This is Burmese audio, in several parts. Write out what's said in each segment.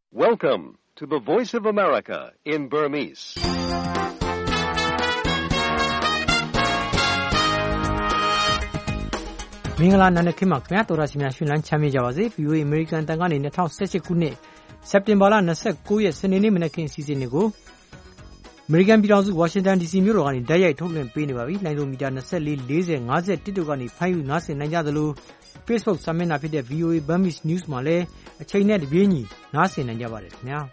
Welcome to the Voice of America in Burmese. ။မင်္ဂလာနံနက်ခင်းပါခင်ဗျာတော်ရရှိများရှင်လန်းချမ်းမြေ့ကြပါစေ VOA American တန်ကနေ2018ခုနှစ်စက်တင်ဘာလ29ရက်စနေနေ့မနက်ခင်းအစီအစဉ်တွေကို American ပြည်ထောင်စု Washington DC မြို့တော်ကနေတိုက်ရိုက်ထုတ်လွှင့်ပေးနေပါပြီ။လိုင်းလိုမီတာ24 40 50 တို့ကနေဖိုင်းယူနားဆင်နိုင်ကြသလို Facebook စာမျက်နှာဖြစ်တဲ့ VOA Burmese News မှာလည်းအချိန်နဲ့တပြေးညီနားဆင်နိုင်ကြပါတယ်ခင်ဗျာ။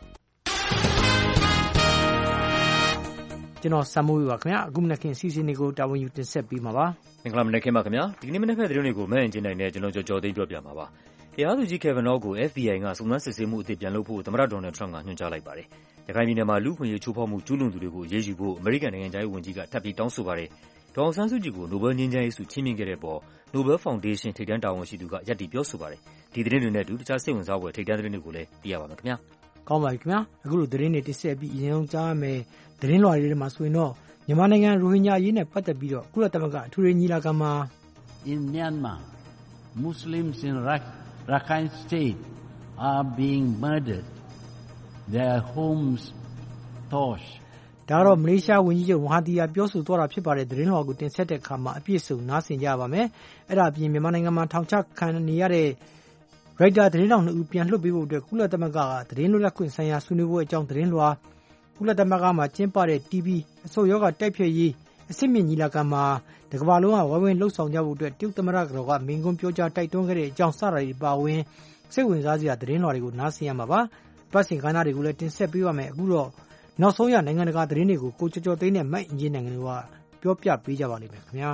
ကျွန်တော်စမိုးပါခင်ဗျာအခုမနက်ခင်းအစီအစဉ်တွေကိုတာဝန်ယူတင်ဆက်ပေးမှာပါမင်္ဂလာမနက်ခင်းပါခင်ဗျာဒီကနေ့မနက်ဖက်သတင်းတွေကိုမအင်ဂျင်နိုင်နဲ့ကျွန်တော်ကြော်သိမ်းပြောပြမှာပါတရားသူကြီး Kavanaugh ကို FBI ကစုံစမ်းစစ်ဆေးမှုအသစ်ပြန်လုပ်ဖို့သမ္မတ Donald Trump ကညွှန်ကြားလိုက်ပါတယ်ရခိုင်ပြည်နယ်မှာလူ့အခွင့်အရေးချိုးဖောက်မှုကျူးလွန်သူတွေကိုအရေးယူဖို့အမေရိကန်နိုင်ငံခြားရေးဝန်ကြီးကထပ်ပြီးတောင်းဆိုပါတယ်ဒေါ်အောင်ဆန်းစုကြည်ကိုနိုဘယ်ငြိမ်းချမ်းရေးဆုချီးမြှင့်ခဲ့တဲ့ပေါ် Nobel Foundation ထိပ်တန်းတာဝန်ရှိသူကရပ်တည်ပြောဆိုပါတယ်ဒီသတင်းတွေနဲ့အတူတခြားစိတ်ဝင်စားဖွယ်ထိပ်တန်းသတင်းတွေကိုလည်းသိရပါမယ်ခင်ဗျာကောင်းပါပြီခင်ဗျာအခုလိုသတင်းတွေတင်ဆက်ပြီးအရင်ဆုံးကြားရမယ်သတင်းလွှာတွေမှာဆိုရင်တော့မြန်မာနိုင်ငံရိုဟင်ဂျာအရေးနဲ့ပတ်သက်ပြီးတော့ကုလသမဂ္ဂအထူးညီလာခံမှာ In Myanmar, Muslims in Rakhine State are being murdered. Their homes torched. ဒါတော့မလေးရှားဝန်ကြီးချုပ်မဟာသီယာပြောဆိုသွားတာဖြစ်ပါတယ်သတင်းလွှာကိုတင်ဆက်တဲ့အခါမှာအပြည့်စုံနားဆင်ကြပါမယ်အဲ့ဒါအပြင်မြန်မာနိုင်ငံမှာထောင်ချခံနေရတဲ့ရိုက်တာသတင်းတောင်2ဦးပြန်လွှတ်ပေးဖို့အတွက်ကုလသမဂ္ဂကသတင်းလွတ်လပ်ခွင့်ဆိုင်ရာဆွေးနွေးပွဲအကြောင်းသတင်းလွှာကုလသမဂ္ဂမှာကျင်းပတဲ့ TB အဆုတ်ရောဂါတိုက်ဖျက်ရေးအစစ်မြင့်ညီလာခံမှာတကမ္ဘာလုံးကဝိုင်းဝန်းလှုပ်ဆောင်ကြဖို့အတွက်တရုတ်သမ္မတတော်ကမိန့်ခွန်းပြောကြားတိုက်တွန်းခဲ့တဲ့အကြောင်းစတာတွေပါဝင်စိတ်ဝင်စားစရာသတင်းလွှာတွေကိုနားဆင်ရမှာပါပတ်စင်ကဏ္ဍတွေကိုလည်းတင်ဆက်ပေးပါမယ်အခုတော့နောက်ဆုံးရနိုင်ငံတကာသတင်းတွေကိုကိုကျော်ကျော်သိန်းနဲ့မိုက်အင်ဂျင်နိုင်ငံတွေကပြောပြပေးကြပါလိမ့်မယ်ခင်ဗျာ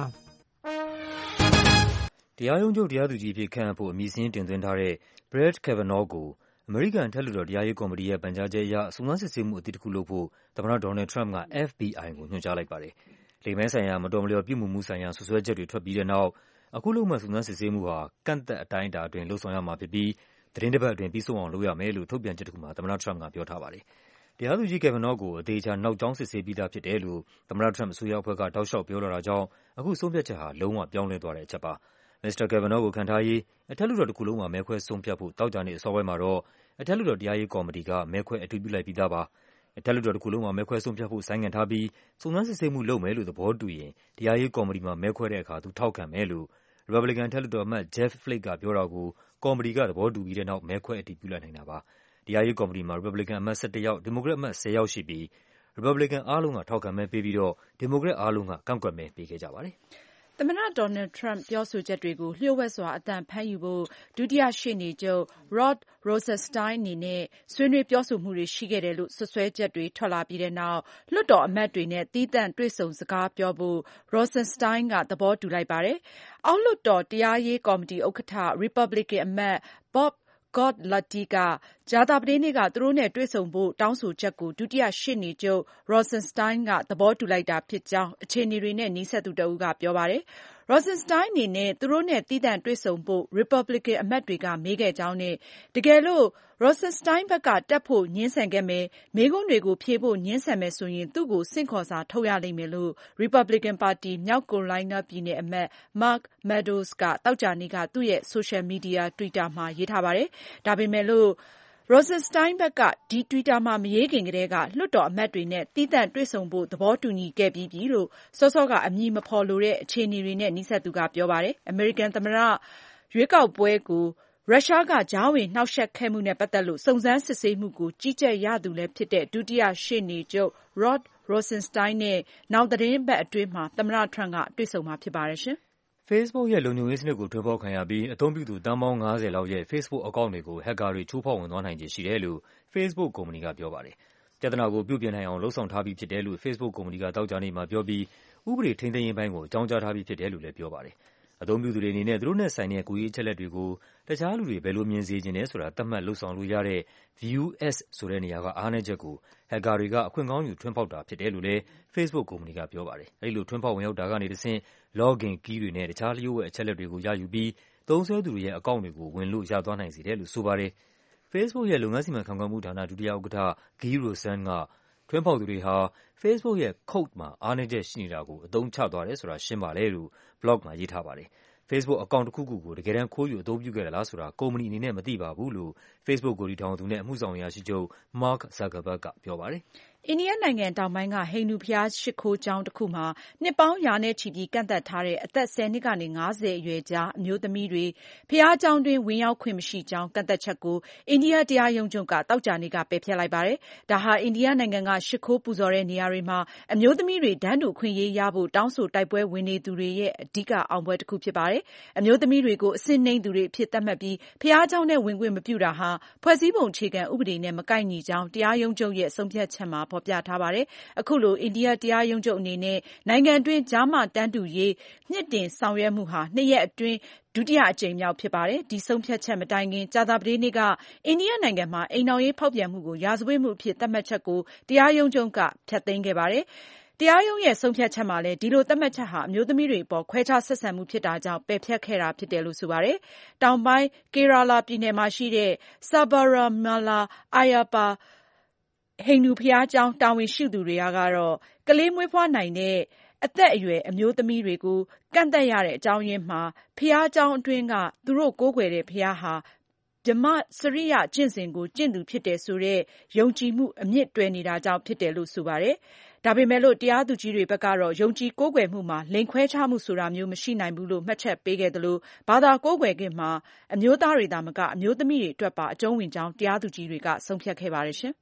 တရားရုံးချုပ်တရားသူကြီးအဖြစ်ခန့်အပ်ဖို့အမည်စာရင်းတင်သွင်းထားတဲ့ Brett Kavanaugh ကိုအမေရိကန်အထက်လွှတ်တော်တရားရေးကော်မတီရဲ့ပန်ကြားချက်အရစုံစမ်းစစ်ဆေးမှုအသစ်တစ်ခုလုပ်ဖို့သမ္မတ Donald Trump က FBI ကိုညွှန်ကြားလိုက်ပါတယ်။လိင်ပိုင်းဆိုင်ရာမတော်မလျော်ပြုမူမှုဆိုင်ရာစွပ်စွဲချက်တွေထွက်ပြီးတဲ့နောက်အခုလုပ်မဲ့စုံစမ်းစစ်ဆေးမှုဟာကန့်သက်အတိုင်းအတာအတွင်းလုပ်ဆောင်ရမှာဖြစ်ပြီးသတင်းတစ်ပတ်အတွင်းပြီးဆုံးအောင်လုပ်ရမယ်လို့ထုတ်ပြန်ချက်တစ်ခုမှာသမ္မတ Trump ကပြောထားပါတယ်။တရားသူကြီး Kavanaugh ကိုအသေးချာနောက်ကြောင်းစစ်ဆေးပြီးသားဖြစ်တယ်လို့သမ္မတ Trump အစိုးရအဖွဲ့ကတောက်လျှောက်ပြောလာတာကြောင့်အခုဆုံးဖြတ်ချက်ဟာလုံးဝပြောင်းလဲသွားတဲ့အချက်ပါ။ Mr. Kavanaugh ကိုခန့်ထားရေးအထက်လွှတ်တော်တစ်ခုလုံးမှာမဲခွဲဆုံးဖြတ်ဖို့သောကြာနေ့အစောပိုင်းမှာတော့အထက်လွှတ်တော်တရားရေးကော်မတီကမဲခွဲအတည်ပြုလိုက်ပြီးသားပါ။အထက်လွှတ်တော်တစ်ခုလုံးမှာမဲခွဲဆုံးဖြတ်ဖို့ဆိုင်းငံ့ထားပြီးစုံစမ်းစစ်ဆေးမှုလုပ်မယ်လို့သဘောတူရင်တရားရေးကော်မတီမှာမဲခွဲတဲ့အခါသူထောက်ခံမယ်လို့ Republican အထက်လွှတ်တော်အမတ် Jeff Flake ကပြောတာကိုကော်မတီကသဘောတူပြီးတဲ့နောက်မဲခွဲအတည်ပြုလိုက်နိုင်တာပါ။တရားရေးကော်မတီမှာ Republican အမတ်11ယောက်၊ Democrat အမတ်10ယောက်ရှိပြီး Republican အားလုံးကထောက်ခံမဲပေးပြီးတော့ Democrat အားလုံးကကန့်ကွက်မဲပေးခဲ့ကြပါတယ်။သမ္မတ Donald Trump ပြောဆိုချက်တွေကိုလျှို့ဝှက်စွာအသံဖမ်းယူဖို့ဒုတိယရှေ့နေချုပ် Rod Rosenstein အနေနဲ့ဆွေးနွေးပြောဆိုမှုတွေရှိခဲ့တယ်လို့စွပ်စွဲချက်တွေထွက်လာပြီးတဲ့နောက်လွှတ်တော်အမတ်တွေနဲ့သီးသန့်တွေ့ဆုံစကားပြောဖို့ Rosenstein ကသဘောတူလိုက်ပါတယ်။အောက်လွှတ်တော်တရားရေးကော်မတီဥက္ကဋ္ဌ Republican အမတ် Bob Godlatte ကကြာသပတေးနေ့ကသူတို့နဲ့တွေ့ဆုံဖို့တောင်းဆိုချက်ကိုဒုတိယရှေ့နေချုပ် Rosenstein ကသဘောတူလိုက်တာဖြစ်ကြောင်းအခြေအနေတွေနဲ့နီးစပ်သူတဦးကပြောပါတယ်။ Rosenstein အနေနဲ့သူတို့နဲ့သီးသန့်တွေ့ဆုံဖို့ Republican အမတ်တွေကမေးခဲ့ကြောင်းနဲ့တကယ်လို့ Rosenstein ဘက်ကတက်ဖို့ငြင်းဆန်ခဲ့မယ်၊မေးခွန်းတွေကိုဖြေဖို့ငြင်းဆန်မယ်ဆိုရင်သူ့ကိုဆင့်ခေါ်စာထုတ်ရလိမ့်မယ်လို့ Republican ပါတီမြောက်ကယ်ရိုလိုင်းနားပြည်နယ်အမတ် Mark Meadows ကသောကြာနေ့ကသူ့ရဲ့ဆိုရှယ်မီဒီယာ Twitter မှာရေးထားပါတယ်။ဒါပေမဲ့လို့Rosenstein ဘက်ကဒီ Twitter မှာမရေးခင်ကတည်းကလွှတ်တော်အမတ်တွေနဲ့သီးသန့်တွေ့ဆုံဖို့သဘောတူညီခဲ့ပြီးပြီလို့စောစောကအမည်မဖော်လိုတဲ့အခြေအနေတွေနဲ့နီးစပ်သူကပြောပါတယ်။ အမေရိကန်သမ္မတရွေးကောက်ပွဲကိုရုရှားကကြားဝင်နှောက်ယှက်ခဲ့မှုနဲ့ပတ်သက်လို့စုံစမ်းစစ်ဆေးမှုကိုကြီးကြပ်ရသူလည်းဖြစ်တဲ့ဒုတိယရှေ့နေချုပ် Rod Rosenstein နဲ့နောက်သီတင်းပတ်အတွင်းမှာသမ္မတ Trump ကတွေ့ဆုံမှာဖြစ်ပါတယ်ရှင်။ Facebook ရဲ့လုံခြုံရေးစနစ်ကိုထွင်းဖောက်ခံရပြီးအသုံးပြုသူသန်းပေါင်း50လောက်ရဲ့ Facebook အကောင့်တွေကိုဟက်ကာတွေချိုးဖောက်ဝင်သွားနိုင်ခြေရှိတယ်လို့ Facebook ကုမ္ပဏီကပြောပါတယ်။ပြဿနာကိုပြုပြင်နိုင်အောင်လုပ်ဆောင်ထားပြီးဖြစ်တယ်လို့ Facebook ကုမ္ပဏီကသောကြာနေ့မှာပြောပြီးဥပဒေထိန်းသိမ်းရေးပိုင်းကိုအကြောင်းကြားထားပြီးဖြစ်တယ်လို့လည်းပြောပါတယ်။အသုံးပြုသူတွေအနေနဲ့သူတို့နဲ့ဆိုင်တဲ့ကိုယ်ရေးအချက်အလက်တွေကိုတခြားလူတွေဘယ်လိုမြင်စေချင်တယ်ဆိုတာသတ်မှတ်လုပ်ဆောင်လို့ရတဲ့ View As ဆိုတဲ့နေရာကအားနည်းချက်ကိုဟက်ကာတွေကအခွင့်ကောင်းယူထွင်းဖောက်တာဖြစ်တယ်လို့လည်း Facebook ကုမ္ပဏီကပြောပါတယ်။အဲဒီလိုထွင်းဖောက်ဝင်ရောက်တာကနေတဆင့် Login key တွေနဲ့တခြားလျှို့ဝှက်အချက်အလက်တွေကိုရယူပြီးသုံးစွဲသူတွေရဲ့အကောင့်တွေကိုဝင်လို့ရသွားနိုင်စေတယ်လို့ဆိုပါတယ်။ Facebook ရဲ့လုပ်ငန်းစီမံခန့်ခွဲမှုဌာနဒုတိယဥက္ကဋ္ဌ Guy Rosen ကထွင်းဖောက်သူတွေဟာ Facebook ရဲ့ Code မှာအားနည်းချက်ရှိနေတာကိုအသုံးချသွားတယ်ဆိုတာရှင်းပါတယ်လို့ blog မှာရေးထားပါတယ်။ Facebook အကောင့်တစ်ခုခုကိုတကယ်တမ်းခိုးယူအသုံးပြုခဲ့တယ်လားဆိုတာကုမ္ပဏီအနေနဲ့မသိပါဘူးလို့ Facebook ကိုတည်ထောင်သူနဲ့အမှုဆောင်အရာရှိချုပ် Mark Zuckerberg ကပြောပါတယ်။အိန္ဒိယနိုင်ငံတောင်ပိုင်းကဟိန္ဒူဘုရားရှိခိုးကျောင်းတစ်ခုမှာနှစ်ပေါင်းရာနဲ့ချီပြီးကန့်သတ်ထားတဲ့အသက် 10 နှစ်ကနေ 50 အရွယ်ကြားအမျိုးသမီးတွေဘုရားကျောင်းတွင်းဝင်ရောက်ခွင့်မရှိကြောင်းကန့်သတ်ချက်ကိုအိန္ဒိယတရားရုံးချုပ်ကသောကြာနေ့ကပယ်ဖျက်လိုက်ပါတယ်။ဒါဟာအိန္ဒိယနိုင်ငံကရှိခိုးပူဇော်တဲ့နေရာတွေမှာအမျိုးသမီးတွေတန်းတူအခွင့်အရေးရဖို့တောင်းဆိုတိုက်ပွဲဝင်နေသူတွေရဲ့အဓိကအောင်ပွဲတစ်ခုဖြစ်ပါတယ်။အမျိုးသမီးတွေကိုအဆင့်နှိမ့်သူတွေအဖြစ်သတ်မှတ်ပြီးဘုရားကျောင်းထဲဝင်ခွင့်မပြုတာဟာဖွဲ့စည်းပုံအခြေခံဥပဒေနဲ့မကိုက်ညီကြောင်းတရားရုံးချုပ်ရဲ့ဆုံးဖြတ်ချက်မှာဖော်ပြထားပါတယ်။အခုလိုအိန္ဒိယတရားရုံးချုပ်အနေနဲ့နိုင်ငံတွင်းကျားမတန်းတူရေးမြှင့်တင်ဆောင်ရွက်မှုဟာ2 ရက်အတွင်းဒုတိယအကြိမ်မြောက်ဖြစ်ပါတယ်။ဒီဆုံးဖြတ်ချက်မတိုင်ခင်ကြာသပတေးနေ့ကအိန္ဒိယနိုင်ငံမှာအိမ်ထောင်ရေးဖောက်ပြန်မှုကိုရာဇဝတ်မှုအဖြစ်သတ်မှတ်ချက်ကိုတရားရုံးချုပ်ကဖျက်သိမ်းခဲ့ပါတယ်။တရားရုံးရဲ့ဆုံးဖြတ်ချက်မှာလည်းဒီလိုသတ်မှတ်ချက်ဟာအမျိုးသမီးတွေအပေါ်ခွဲခြားဆက်ဆံမှုဖြစ်တာကြောင့်ပယ်ဖျက်ခဲ့တာဖြစ်တယ်လို့ဆိုပါတယ်။တောင်ပိုင်း Kerala ပြည်နယ်မှာရှိတဲ့ Sabarimala Ayyappa ဟိန္ဒူဘုရားကျောင်းတာဝန်ရှိသူတွေကတော့ကလေးမွေးဖွားနိုင်တဲ့အသက်အရွယ်အမျိုးသမီးတွေကိုကန့်သတ်ရတဲ့အကြောင်းရင်းမှာဘုရားကျောင်းအတွင်းကသူတို့ကိုးကွယ်တဲ့ဘုရားဟာဗြဟ္မစရိယကျင့်စဉ်ကိုကျင့်သူဖြစ်တယ်ဆိုတဲ့ယုံကြည်မှုအမြစ်တွယ်နေတာကြောင့်ဖြစ်တယ်လို့ဆိုပါတယ်။ဒါပေမဲ့လို့တရားသူကြီးတွေဘက်ကတော့ယုံကြည်ကိုးကွယ်မှုမှာလိင်ခွဲခြားမှုဆိုတာမျိုးမရှိနိုင်ဘူးလို့မှတ်ချက်ပေးခဲ့သလိုဘာသာကိုးကွယ်ခြင်းမှာအမျိုးသားတွေသာမကအမျိုးသမီးတွေအတွက်ပါအကျုံးဝင်ကြောင်းတရားသူကြီးတွေကဆုံးဖြတ်ခဲ့ပါတယ်ရှင်။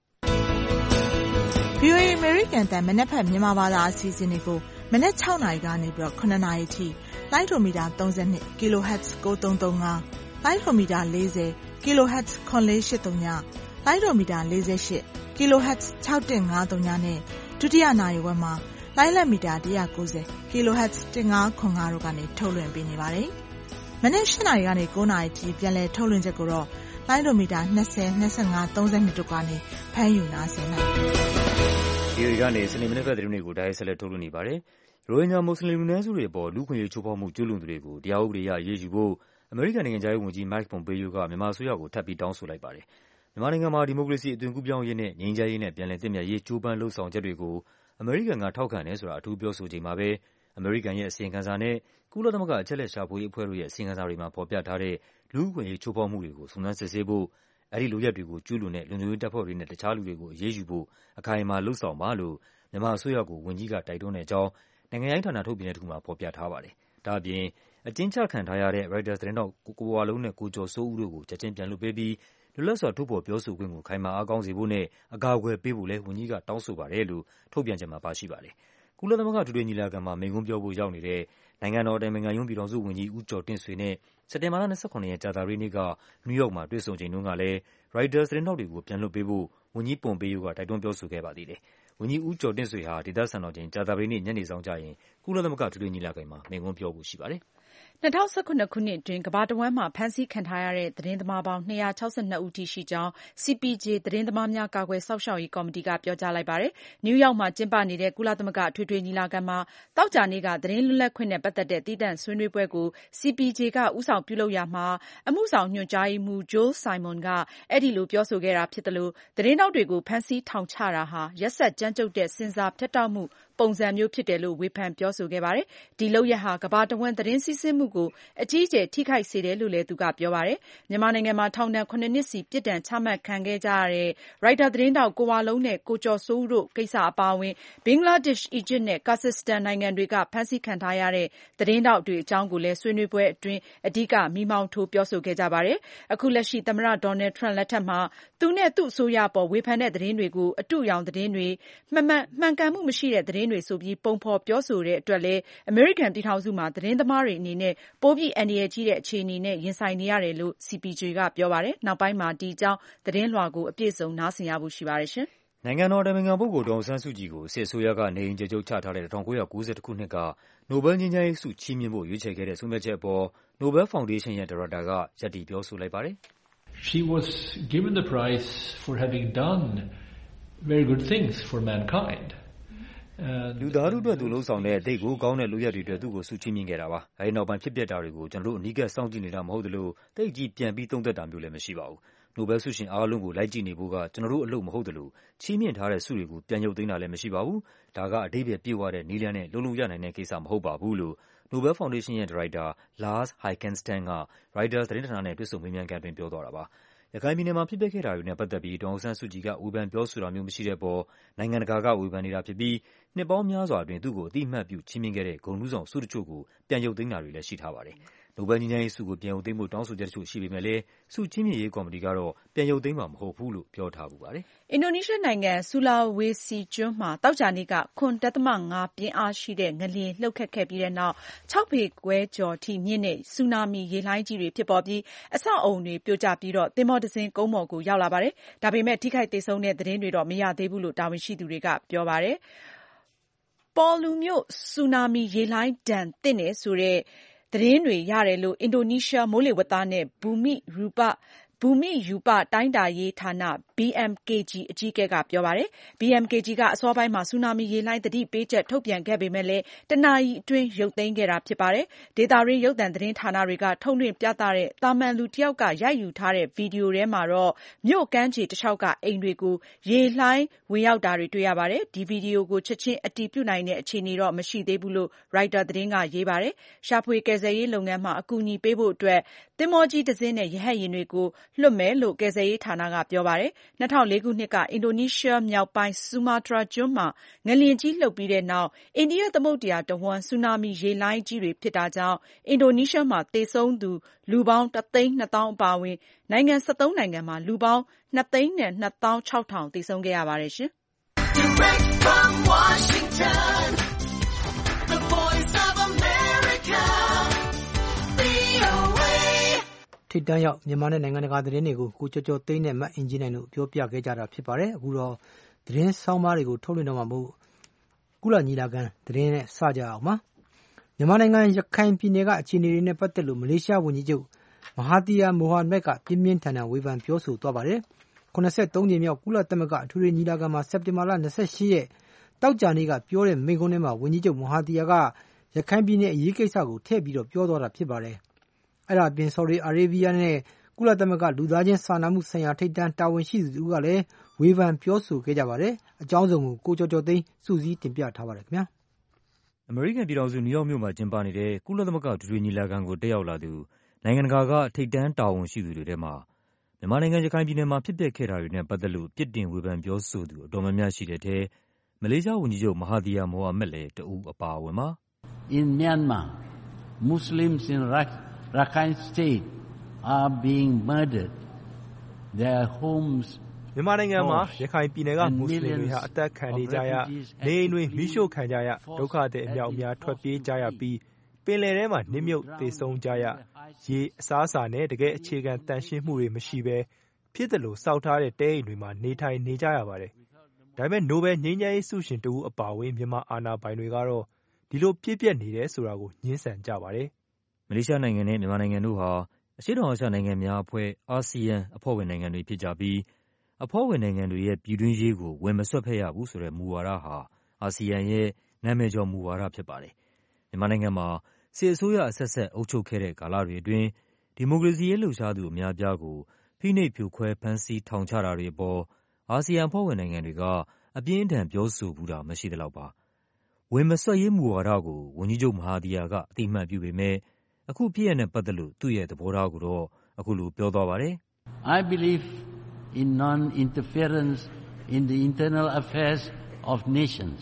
VOA American တန်မနက်ဖြန်မြန်မာဘာသာအစီအစဉ်တွေကိုမနက်6 နာရီကနေပြီးတော့9 နာရီထိလိုင်းဒိုမီတာ32 kHz 9335လိုင်းဒိုမီတာ40 kHz 9483ညလိုင်းဒိုမီတာ48 kHz 6153နဲ့ဒုတိယနာရီဝက်မှာလိုင်းလက်မီတာ190 kHz 1505တို့ကနေထုတ်လွှင့်ပေးနေပါတယ်။မနက်7 နာရီကနေ9 နာရီထိပြန်လည်ထုတ်လွှင့်ချက်ကိုတော့လိုင်းဒိုမီတာ20 25 32တို့ကနေဖမ်းယူနားဆင်နိုင်ပါတယ်။ဒီကနေစနေမနက်ဖက်သတင်းတွေကိုတိုင်းဆက်လက်ထုတ်လွှင့်နေပါတယ်။ရိုဟင်ဂျာမွတ်စလင်လူနည်းစုတွေအပေါ်လူ့ခွင့်ရေးချိုးဖောက်မှုကျူးလွန်သူတွေကိုတရားဥပဒေအရအရေးယူဖို့အမေရိကန်နိုင်ငံခြားရေးဝန်ကြီး Mike Pompeo ကမြန်မာအစိုးရကိုထပ်ပြီးတောင်းဆိုလိုက်ပါတယ်။မြန်မာနိုင်ငံမှာဒီမိုကရေစီအသွင်ကူးပြောင်းရေးနဲ့ငြိမ်းချမ်းရေးနဲ့ပြန်လည်သင့်မြတ်ရေးကြိုးပမ်းလုပ်ဆောင်ချက်တွေကိုအမေရိကန်ကထောက်ခံတယ်ဆိုတာအထူးပြောဆိုချိန်မှာပဲအမေရိကန်ရဲ့အစီရင်ခံစာနဲ့ကုလသမဂ္ဂအချက်အလက်ရှာဖွေရေးအဖွဲ့တို့ရဲ့အစီရင်ခံစာတွေမှာဖော်ပြထားတဲ့လူ့အခွင့်အရေးချိုးဖောက်မှုတွေကိုစုံစမ်းစစ်ဆေးဖို့အဲဒီလုပ်ရပ်တွေကိုကျူးလွန်တဲ့လုံခြုံရေးတပ်ဖွဲ့တွေနဲ့တခြားလူတွေကိုအရေးယူဖို့အခိုင်အမာလုပ်ဆောင်ပါလို့မြန်မာအစိုးရကိုဝန်ကြီးကတိုက်တွန်းတဲ့အကြောင်းနိုင်ငံခြားရေးဌာနထုတ်ပြန်တဲ့တစ်ခုမှာဖော်ပြထားပါတယ်။ဒါ့အပြင်အကျဉ်းချခံထားရတဲ့ Reuters သတင်းထောက်ကိုဝလုံးနဲ့ကိုကျော်စိုးဦးတို့ကိုချက်ချင်းပြန်လွှတ်ပေးပြီးလွတ်လပ်စွာထုတ်ဖော်ပြောဆိုခွင့်ကိုခိုင်မာအားကောင်းစေဖို့နဲ့အကာအကွယ်ပေးဖို့လည်းဝန်ကြီးကတောင်းဆိုပါတယ်လို့ထုတ်ပြန်ချက်မှာပါရှိပါတယ်။ကုလသမဂ္ဂအထွေထွေညီလာခံမှာမိန့်ခွန်းပြောဖို့ရောက်နေတဲ့နိုင်ငံတော်အတိုင်ပင်ခံရုံးပြည်ထောင်စုဝန်ကြီးဦးကျော်တင့်ဆွေနဲ့စက်တင်ဘာလ29 ရက်ကြာသပတေးနေ့ကနယူးယောက်မှာတွေ့ဆုံချိန်တုန်းကလည်း Reuters သတင်းထောက်တွေကိုပြန်လွှတ်ပေးဖို့ဝန်ကြီး Pompeo ကတိုက်တွန်းပြောဆိုခဲ့ပါသေးတယ်။ဝန်ကြီးဦးကျော်တင့်ဆွေဟာဒေသစံတော်ချိန်ကြာသပတေးနေ့ညနေဆောင်ကျရင်ကုလသမဂ္ဂအထွေထွေညီလာခံမှာမိန့်ခွန်းပြောဖို့ရှိပါတယ်။ 2017 ခုနှစ်အတွင်းကမ္ဘာတဝန်းမှာဖမ်းဆီးခံထားရတဲ့သတင်းသမားပေါင်း262ဦးထိရှိကြောင်း CPJ သတင်းသမားများကာကွယ်စောင့်ရှောက်ရေးကော်မတီကပြောကြားလိုက်ပါတယ်။နယူးယောက်မှာကျင်းပနေတဲ့ကုလသမဂ္ဂအထွေထွေညီလာခံမှာသောကြာနေ့ကသတင်းလွတ်လပ်ခွင့်နဲ့ပတ်သက်တဲ့သီးသန့်ဆွေးနွေးပွဲကို CPJ ကဦးဆောင်ပြုလုပ်ရာမှာအမှုဆောင်ညွှန်ကြားရေးမှူး Joel Simon ကအဲဒီလိုပြောဆိုခဲ့တာဖြစ်သလိုသတင်းထောက်တွေကိုဖမ်းဆီးထောင်ချတာဟာရက်စက်ကြမ်းကြုတ်တဲ့ဆင်ဆာဖြတ်တောက်မှုပုံစံမျိုးဖြစ်တယ်လို့ဝေဖန်ပြောဆိုခဲ့ပါတယ်။ဒီလုပ်ရပ်ဟာကမ္ဘာတဝန်းသတင်းစီးဆင်းမှုကိုအကြီးအကျယ်ထိခိုက်စေတယ်လို့လည်းသူကပြောပါတယ်။မြန်မာနိုင်ငံမှာထောင်ဒဏ် 7 နှစ်စီပြစ်ဒဏ်ချမှတ်ခံခဲ့ကြရတဲ့ Reuters သတင်းထောက်ကိုဝလုံးနဲ့ကိုကျော်စိုးဦးတို့ကိစ္စအပါအဝင်ဘင်္ဂလားဒေ့ရှ်၊အီဂျစ်နဲ့ကာဇက်စတန်နိုင်ငံတွေကဖမ်းဆီးခံထားရတဲ့သတင်းထောက်တွေအကြောင်းကိုလည်းဆွေးနွေးပွဲအတွင်းအဓိကမီးမောင်းထိုးပြောဆိုခဲ့ကြပါတယ်။အခုလက်ရှိသမ္မတ Donald Trump လက်ထက်မှာသူနဲ့သူ့အစိုးရအပေါ်ဝေဖန်တဲ့သတင်းတွေကိုအတုအယောင်သတင်းတွေမှန်ကန်မှုမရှိတဲ့သတင်းတွေဆိုပြီးပုံဖော်ပြောဆိုတဲ့အတွက်လည်းအမေရိကန်ပြည်ထောင်စုမှာသတင်းသမားတွေအနေနဲ့ပိုပြီးအန္တရာယ်ကြီးတဲ့အခြေအနေနဲ့ရင်ဆိုင်နေရတယ်လို့ CPJ ကပြောပါတယ်။နောက်ပိုင်းမှာဒီအကြောင်းသတင်းလွှာကိုအပြည့်အစုံနားဆင်ရဖို့ရှိပါတယ်ရှင်။နိုင်ငံတော်အတိုင်ပင်ခံပုဂ္ဂိုလ်ဒေါ်အောင်ဆန်းစုကြည်ကိုစစ်အစိုးရကနေအိမ်အကျယ်ချုပ်ချထားတဲ့1991ခုနှစ်ကနိုဘယ်လ်ငြိမ်းချမ်းရေးဆုချီးမြှင့်ဖို့ရွေးချယ်ခဲ့တဲ့ဆုံးဖြတ်ချက်အပေါ် Nobel Foundation ရဲ့ဒါရိုက်တာကရပ်တည်ပြောဆိုလိုက်ပါတယ်။ She was given the prize for having done very good things for mankind. လူသားထုအတွက်သူလုပ်ဆောင်တဲ့သိပ်ကိုကောင်းတဲ့လုပ်ရပ်တွေအတွက်သူ့ကိုဆုချီးမြှင့်ခဲ့တာပါ။အဲဒီနောက်ပိုင်းဖြစ်ပျက်တာတွေကိုကျွန်တော်တို့အနီးကပ်စောင့်ကြည့်နေတာမဟုတ်သလိုသိပ်ကြီးပြန်ပြီးသုံးသပ်တာမျိုးလည်းမရှိပါဘူး။နိုဘယ်လ်ဆုရှင်အားလုံးကိုလိုက်ကြည့်နေဖို့ကကျွန်တော်တို့အလုပ်မဟုတ်သလိုချီးမြှင့်ထားတဲ့ဆုတွေကိုပြန်ရုပ်သိမ်းတာလည်းမရှိပါဘူး။ဒါကအဓိပ္ပါယ်ပြည့်ဝတဲ့နည်းလမ်းနဲ့လုံးလုံးရနိုင်တဲ့ကိစ္စမဟုတ်ပါဘူးလို့ Nobel Foundation ရဲ့ဒါရိုက်တာ Lars Heikenstein က Reuters သတင်းဌာနနဲ့တွေ့ဆုံမေးမြန်းခန်းအတွင်းပြောသွားတာပါ။ ရခိုင်ပြည်နယ်မှာဖြစ်ပျက်ခဲ့တာတွေနဲ့ပတ်သက်ပြီး ဒေါ်အောင်ဆန်းစုကြည်ကဝေဖန်ပြောဆိုတာမျိုးမရှိတဲ့အပေါ် နိုင်ငံတကာကဝေဖန်နေတာဖြစ်ပြီး နှစ်ပေါင်းများစွာအတွင်းသူ့ကိုအသိအမှတ်ပြုချီးမြှင့်ခဲ့တဲ့ဂုဏ်ထူးဆောင်ဆုတချို့ကိုပြန်ရုပ်သိမ်းတာတွေလည်းရှိထားပါတယ်။ နိုဘယ်ငြိမ်းချမ်းရေးဆုကိုပြန်ရုပ်သိမ်းဖို့တောင်းဆိုချက်တချို့ရှိပေမဲ့လည်းဆုချီးမြှင့်ရေးကော်မတီကတော့ပြန်ရုပ်သိမ်းမှာမဟုတ်ဘူးလို့ပြောထားဖူးပါတယ်။အင်ဒိုနီးရှားနိုင်ငံဆူလာဝေစီကျွန်းမှာသောကြာနေ့က 7.5 ပြင်းအားရှိတဲ့ငလျင်လှုပ်ခတ်ခဲ့ပြီးတဲ့နောက် 6 ပေခွဲကျော်ထိမြင့်တဲ့ဆူနာမီရေလှိုင်းကြီးတွေဖြစ်ပေါ်ပြီး အဆောက်အအုံတွေပြိုကျပြီးသင်္ဘောတစင်းကုန်းပေါ်ကိုရောက်လာပါတယ်။ ဒါပေမဲ့ထိခိုက်သေဆုံးတဲ့သတင်းတွေတော့မရသေးဘူးလို့တာဝန်ရှိသူတွေကပြောပါတယ်။ ပေါ်လူမြို့ဆူနာမီရေလှိုင်းဒဏ်သင့်တယ်ဆိုတဲ့သတင်းတွေရတယ်လို့အင်ဒိုနီးရှားမိုးလေဝသနဲ့ ဘူမိရူပတိုင်းတာရေးဌာန BMKG အကြီးအကဲကပြောပါတယ်။ BMKG ကအစောပိုင်းမှာဆူနာမီရေလှိုင်းသတိပေးချက်ထုတ်ပြန်ခဲ့ပေမဲ့လည်းတနာရီအတွင်းရုပ်သိမ်းခဲ့တာဖြစ်ပါတယ်။ ဒေသတွင်းရုပ်သံသတင်းဌာနတွေကထုတ်လွှင့်ပြသတဲ့သာမန်လူတယောက်ကရိုက်ယူထားတဲ့ဗီဒီယိုထဲမှာတော့မြို့ကမ်းခြေတလျှောက်ကအိမ်တွေကိုရေလှိုင်းဝင်ရောက်တာတွေ့ရပါတယ်။ ဒီဗီဒီယိုကိုချက်ချင်းအတည်ပြုနိုင်တဲ့အခြေအနေတော့မရှိသေးဘူးလို့ ရိုက်တာသတင်းကရေးပါတယ်။ ရှာဖွေကယ်ဆယ်ရေးလုပ်ငန်းမှာအကူအညီပေးဖို့အတွက်သင်္ဘောကြီးတစင်းနဲ့ရဟတ်ယာဉ်တွေကိုလွှတ်မယ်လို့ကယ်ဆယ်ရေးဌာနကပြောပါတယ်။ 2004 ခုနှစ်ကအင်ဒိုနီးရှားမြောက်ပိုင်းဆူမာတရာကျွန်းမှာငလျင်ကြီးလှုပ်ပြီးတဲ့နောက်အိန္ဒိယသမုဒ္ဒရာတဝန်းဆူနာမီရေလှိုင်းကြီးတွေဖြစ်တာကြောင့်အင်ဒိုနီးရှားမှာသေဆုံးသူလူပေါင်း 1,200,000 အပါအဝင်နိုင်ငံ 13 နိုင်ငံမှာလူပေါင်း 2,260,000 သေဆုံးခဲ့ရပါတယ်ရှင်။ Direct from Washington, the voice of America, VOA. ထိပ်တန်းရောက်မြန်မာနဲ့နိုင်ငံတကာသတင်းတွေကိုကိုကျော်ကျော်သိန်းနဲ့မအင်ဂျီနိုင်တို့ပြောပြခဲ့ကြတာဖြစ်ပါတယ်။အခုတော့သတင်းဆောင်းပါးတွေကိုထုတ်လွှင့်တော့မှာမို့ကုလညီလာခံသတင်းနဲ့စကြအောင်ပါ။မြန်မာနိုင်ငံရခိုင်ပြည်နယ်ကအခြေအနေတွေနဲ့ပတ်သက်လို့မလေးရှားဝန်ကြီးချုပ်မဟာသီယာမိုဟာမက်ကပြင်းပြင်းထန်ထန်ဝေဖန်ပြောဆိုသွားပါတယ်။83 ကြိမ်မြောက်ကုလသမဂ္ဂအထွေထွေညီလာခံမှာစက်တင်ဘာလ28ရက်တောက်ကြနေ့ကပြောတဲ့မိန့်ခွန်းထဲမှာဝန်ကြီးချုပ်မဟာသီယာကရခိုင်ပြည်နယ်အရေးကိစ္စကိုထည့်ပြီးပြောသွားတာဖြစ်ပါတယ်။အဲ့ဒါအပြင်ဆော်ဒီအာရေဗျနဲ့ကုလသမဂ္ဂလူသားချင်းစာနာမှုဆိုင်ရာထိပ်တန်းတာဝန်ရှိသူတို့ကလည်းဝေဖန်ပြောဆိုခဲ့ကြပါတယ်။အကြောင်းစုံကိုကျော်ကျော်သိန်းစုစည်းတင်ပြထားပါတယ်ခင်ဗျာ။အမေရိကန်ပြည်ထောင်စုနယူးယောက်မြို့မှာကျင်းပနေတဲ့ကုလသမဂ္ဂဒုတိယညီလာခံကိုတက်ရောက်လာသူနိုင်ငံတကာကထိပ်တန်းတာဝန်ရှိသူတွေထဲမှာမြန်မာနိုင်ငံရခိုင်ပြည်နယ်မှာဖြစ်ပျက်ခဲ့တာတွေနဲ့ပတ်သက်လို့ပြစ်တင်ဝေဖန်ပြောဆိုသူအတော်များများရှိတဲ့ထဲမလေးရှားဝန်ကြီးချုပ်မဟာသီယာမိုဟာမက်လည်းတဦးအပါအဝင်ပါ။ In Myanmar, Muslims in Rakhine State are being murdered. Their homes မြန်မာနိုင်ငံမှာရခိုင်ပြည်နယ်ကမွတ်စလင်တွေဟာအသက်ခံနေကြရနေအိမ်တွေမိရှို့ခံကြရဒုက္ခသည်အများအများထွက်ပြေးကြရပြီးပင်လယ်ထဲမှာနစ်မြုပ်သေဆုံးကြရရေအစားအစာနဲ့တကယ်အခြေခံတန်ရှင်းမှုတွေမရှိဘဲဖြစ်တယ်လို့စောက်ထားတဲ့တဲအိမ်တွေမှာနေထိုင်နေကြရပါတယ်။ဒါပေမဲ့နိုဘယ်ငြိမ်းချမ်းရေးဆုရှင်တဦးအပါအဝင်မြန်မာအာဏာပိုင်တွေကတော့ဒီလိုပြည့်ပြည့်နေတယ်ဆိုတာကိုညှင်းဆန်ကြပါတယ်။မလေးရှားနိုင်ငံနဲ့မြန်မာနိုင်ငံတို့ဟာအရှေ့တောင်အာရှနိုင်ငံများအဖွဲ့အာဆီယံအဖွဲ့ဝင်နိုင်ငံတွေဖြစ်ကြပြီးအဖွဲ့ဝင်နိုင်ငံတွေရဲ့ပြည်တွင်းရေးကိုဝင်မစွက်ဖက်ရဘူးဆိုတဲ့မူဝါဒဟာအာဆီယံရဲ့နာမည်ကျော်မူဝါဒဖြစ်ပါတယ်။မြန်မာနိုင်ငံမှာစစ်အစိုးရအဆက်ဆက်အုပ်ချုပ်ခဲ့တဲ့ကာလတွေအတွင်းဒီမိုကရေစီရေးလှုပ်ရှားသူအများအပြားကိုဖိနှိပ်ဖြိုခွဲဖမ်းဆီးထောင်ချတာတွေအပေါ်အာဆီယံအဖွဲ့ဝင်နိုင်ငံတွေကအပြင်းအထန်ပြောဆိုဘူးတာမရှိသလောက်ပါ။ဝင်မစွက်ရေးမူဝါဒကိုဝန်ကြီးချုပ်မဟာသီယာကအသိအမှတ်ပြုပေမဲ့အခုဖြစ်ရပ်နဲ့ပတ်သက်လို့သူ့ရဲ့သဘောထားကိုတော့အခုလိုပြောသွားပါတယ်။ I believe in non-interference in the internal affairs of nations.